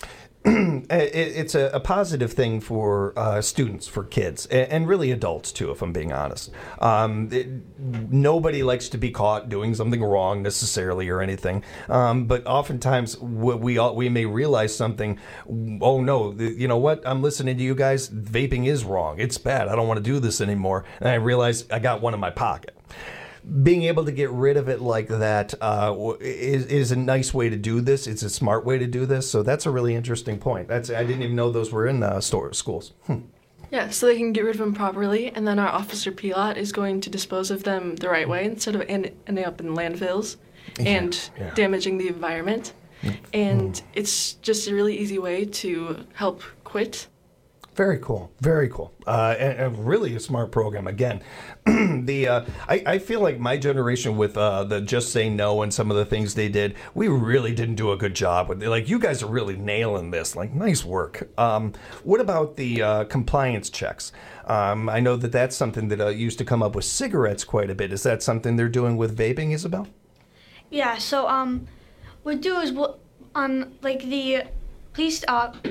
It's a positive thing for students, for kids, and really adults too, if I'm being honest. Nobody likes to be caught doing something wrong necessarily or anything, but oftentimes we may realize something. Oh no, you know what? I'm listening to you guys. Vaping is wrong. It's bad. I don't want to do this anymore. And I realize I got one in my pocket. Being able to get rid of it like that is a nice way to do this. It's a smart way to do this. So that's a really interesting point. I didn't even know those were in schools. Yeah, so they can get rid of them properly, and then our Officer Pilot is going to dispose of them the right way instead of ending up in landfills and damaging the environment. And it's just a really easy way to help quit. Very cool. Very cool. And really a smart program. Again, I feel like my generation with the Just Say No and some of the things they did, we really didn't do a good job with it. Like, you guys are really nailing this. Like, nice work. What about the compliance checks? I know that that's something that used to come up with cigarettes quite a bit. Is that something they're doing with vaping, Isabel? Yeah, so what do is like the police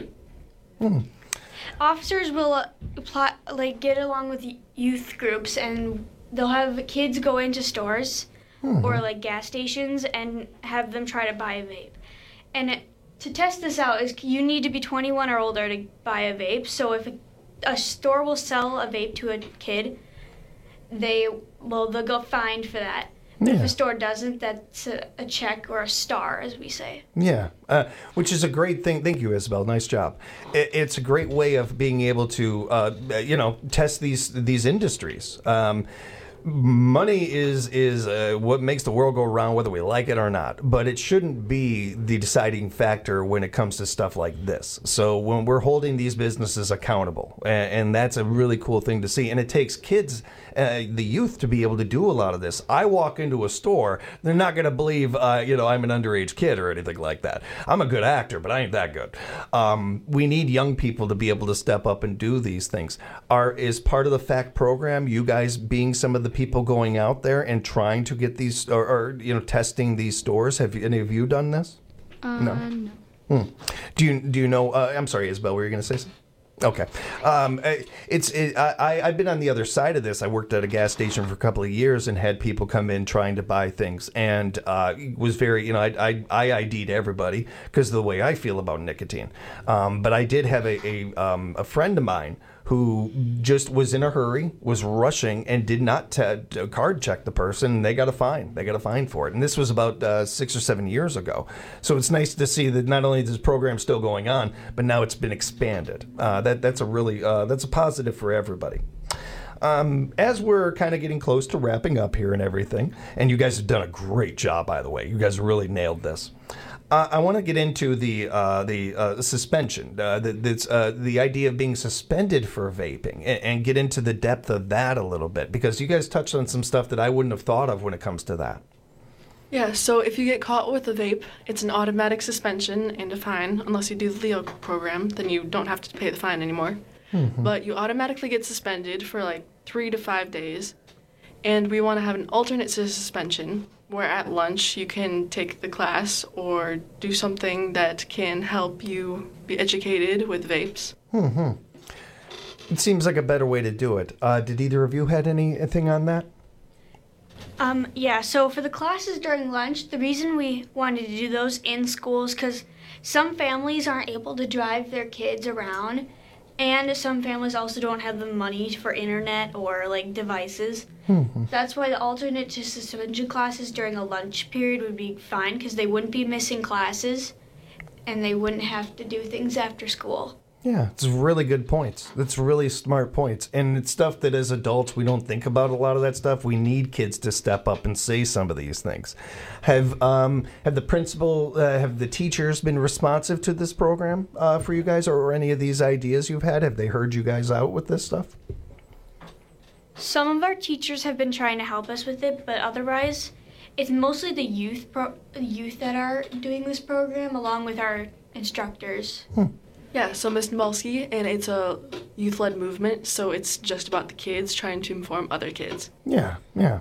officers will get along with youth groups, and they'll have kids go into stores or like gas stations and have them try to buy a vape. And to test this out is you need to be 21 or older to buy a vape. So if a store will sell a vape to a kid, they'll go fined for that. If a store doesn't, that's a check or a star, as we say. Yeah, which is a great thing. Thank you, Isabel. Nice job. It's a great way of being able to, test these industries. Money is what makes the world go around, whether we like it or not. But it shouldn't be the deciding factor when it comes to stuff like this. So when we're holding these businesses accountable, and that's a really cool thing to see. And it takes kids, the youth, to be able to do a lot of this. I walk into a store, they're not going to believe, I'm an underage kid or anything like that. I'm a good actor, but I ain't that good. We need young people to be able to step up and do these things. Is part of the FACT program, you guys being some of the people going out there and trying to get these or testing these stores? Have any of you done this? No. Do you know? I'm sorry, Isabel. Were you going to say something? Okay. I've been on the other side of this. I worked at a gas station for a couple of years and had people come in trying to buy things, and was very, I ID'd everybody because of the way I feel about nicotine. But I did have a friend of mine who just was in a hurry, was rushing, and did not card check the person, and they got a fine. They got a fine for it. And this was about 6 or 7 years ago. So it's nice to see that not only is this program still going on, but now it's been expanded. That's a positive for everybody. As we're kind of getting close to wrapping up here and everything, and you guys have done a great job, by the way. You guys really nailed this. I want to get into the suspension, the idea of being suspended for vaping, and get into the depth of that a little bit, because you guys touched on some stuff that I wouldn't have thought of when it comes to that. Yeah, so if you get caught with a vape, it's an automatic suspension and a fine. Unless you do the Leo program, then you don't have to pay the fine anymore. But you automatically get suspended for like 3 to 5 days. And we want to have an alternate suspension where at lunch you can take the class or do something that can help you be educated with vapes. It seems like a better way to do it. Did either of you had anything on that? Yeah, so for the classes during lunch, the reason we wanted to do those in schools because some families aren't able to drive their kids around, and some families also don't have the money for internet or like devices. That's why the alternate to suspension classes during a lunch period would be fine because they wouldn't be missing classes and they wouldn't have to do things after school. Yeah, it's really good points. That's really smart points. And it's stuff that as adults, we don't think about a lot of that stuff. We need kids to step up and say some of these things. Have the principal, have the teachers been responsive to this program for you guys or any of these ideas you've had? Have they heard you guys out with this stuff? Some of our teachers have been trying to help us with it, but otherwise, it's mostly the youth that are doing this program along with our instructors. Yeah, so Ms. Nabalski, and it's a youth-led movement, so it's just about the kids trying to inform other kids. Yeah.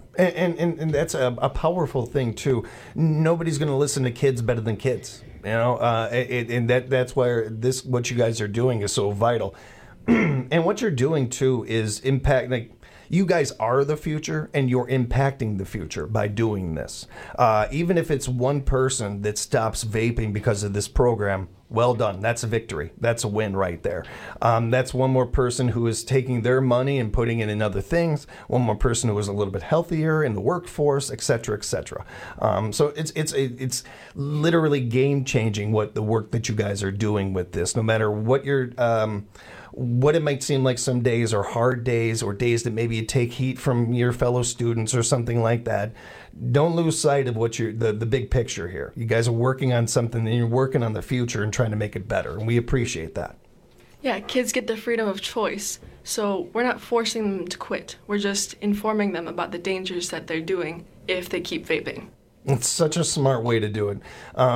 And that's a powerful thing, too. Nobody's going to listen to kids better than kids, you know, and that's why what you guys are doing is so vital. And what you're doing, too, is impact, like, you guys are the future, and you're impacting the future by doing this. Even if it's one person that stops vaping because of this program, well done. That's a victory. That's a win right there. That's one more person who is taking their money and putting it in other things. One more person who is a little bit healthier in the workforce, et cetera, et cetera. So it's literally game changing what the work that you guys are doing with this. No matter what you're. What it might seem like some days are hard days or days that maybe you take heat from your fellow students or something like that. Don't lose sight of what the big picture here. You guys are working on something and you're working on the future and trying to make it better. And we appreciate that. Yeah, kids get the freedom of choice. So we're not forcing them to quit. We're just informing them about the dangers that they're doing if they keep vaping. It's such a smart way to do it.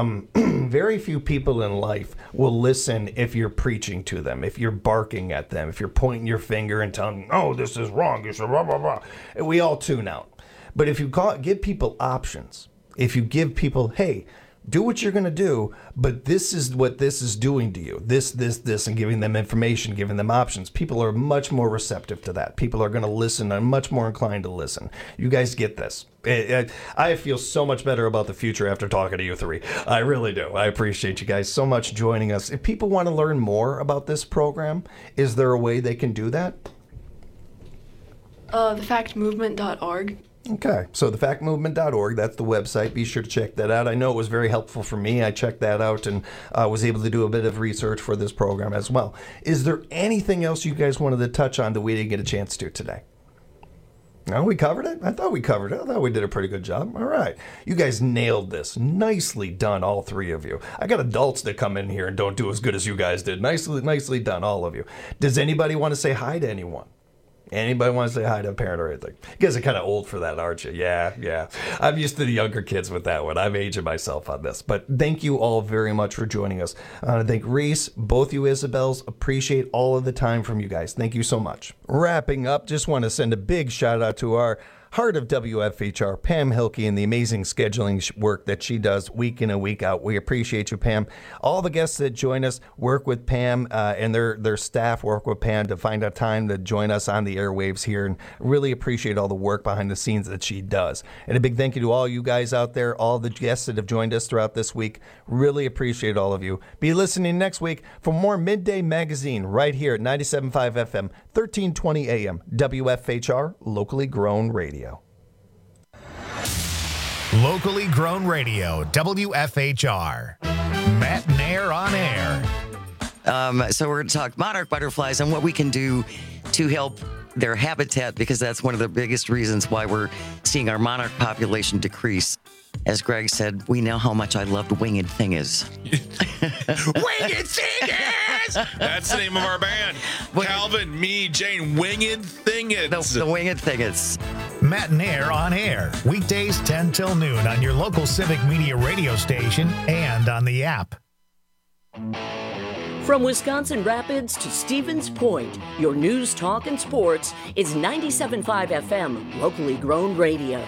Very few people in life will listen if you're preaching to them, if you're barking at them, if you're pointing your finger and telling them, oh, this is wrong, you should blah, blah, blah. And we all tune out. But if you give people options, if you give people, hey, do what you're going to do, but this is what this is doing to you. This, and giving them information, giving them options. People are much more receptive to that. People are going to listen and much more inclined to listen. You guys get this. I feel so much better about the future after talking to you three. I really do. I appreciate you guys so much joining us. If people want to learn more about this program, is there a way they can do that? Thefactmovement.org. Okay, so thefactmovement.org, that's the website. Be sure to check that out. I know it was very helpful for me. I checked that out and was able to do a bit of research for this program as well. Is there anything else you guys wanted to touch on that we didn't get a chance to today? No, we covered it? I thought we covered it. I thought we did a pretty good job. All right. You guys nailed this. Nicely done, all three of you. I got adults that come in here and don't do as good as you guys did. Nicely done, all of you. Does anybody want to say hi to anyone? Anybody want to say hi to a parent or anything? You guys are kind of old for that, aren't you? Yeah. I'm used to the younger kids with that one. I'm aging myself on this. But thank you all very much for joining us. I want to thank Reese, both you Isabels. Appreciate all of the time from you guys. Thank you so much. Wrapping up, just want to send a big shout out to our heart of WFHR, Pam Hilke, and the amazing scheduling work that she does week in and week out. We appreciate you, Pam. All the guests that join us work with Pam and their staff work with Pam to find a time to join us on the airwaves here, and really appreciate all the work behind the scenes that she does. And a big thank you to all you guys out there, all the guests that have joined us throughout this week. Really appreciate all of you. Be listening next week for more Midday Magazine right here at 97.5 FM, 1320 AM, WFHR, locally grown radio. Locally grown radio, WFHR. Matt Nair on air. So we're going to talk monarch butterflies and what we can do to help their habitat, because that's one of the biggest reasons why we're seeing our monarch population decrease. As Greg said, we know how much I loved Winged Thingers. Winged Thingers! That's the name of our band. Calvin, me, Jane, Winged Thingers. The Winged Thingers. Matinaire on Air, weekdays 10 till noon on your local Civic Media radio station and on the app. From Wisconsin Rapids to Stevens Point, your news, talk, and sports is 97.5 FM, locally grown radio.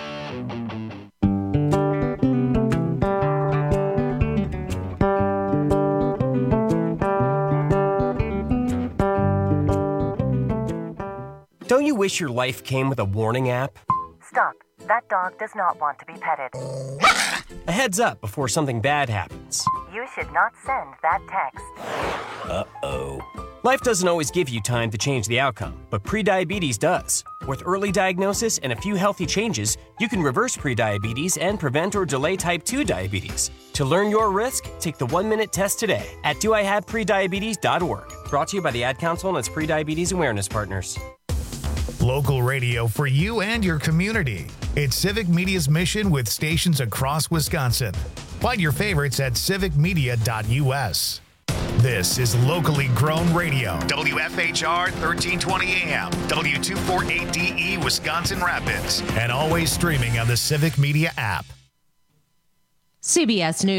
Don't you wish your life came with a warning app? Stop. That dog does not want to be petted. A heads up before something bad happens. You should not send that text. Uh-oh. Life doesn't always give you time to change the outcome, but prediabetes does. With early diagnosis and a few healthy changes, you can reverse prediabetes and prevent or delay type 2 diabetes. To learn your risk, take the 1-minute test today at doihaveprediabetes.org. Brought to you by the Ad Council and its prediabetes awareness partners. Local radio for you and your community. It's Civic Media's mission with stations across Wisconsin. Find your favorites at civicmedia.us. This is locally grown radio. WFHR 1320 AM, W248DE Wisconsin Rapids, and always streaming on the Civic Media app. CBS News.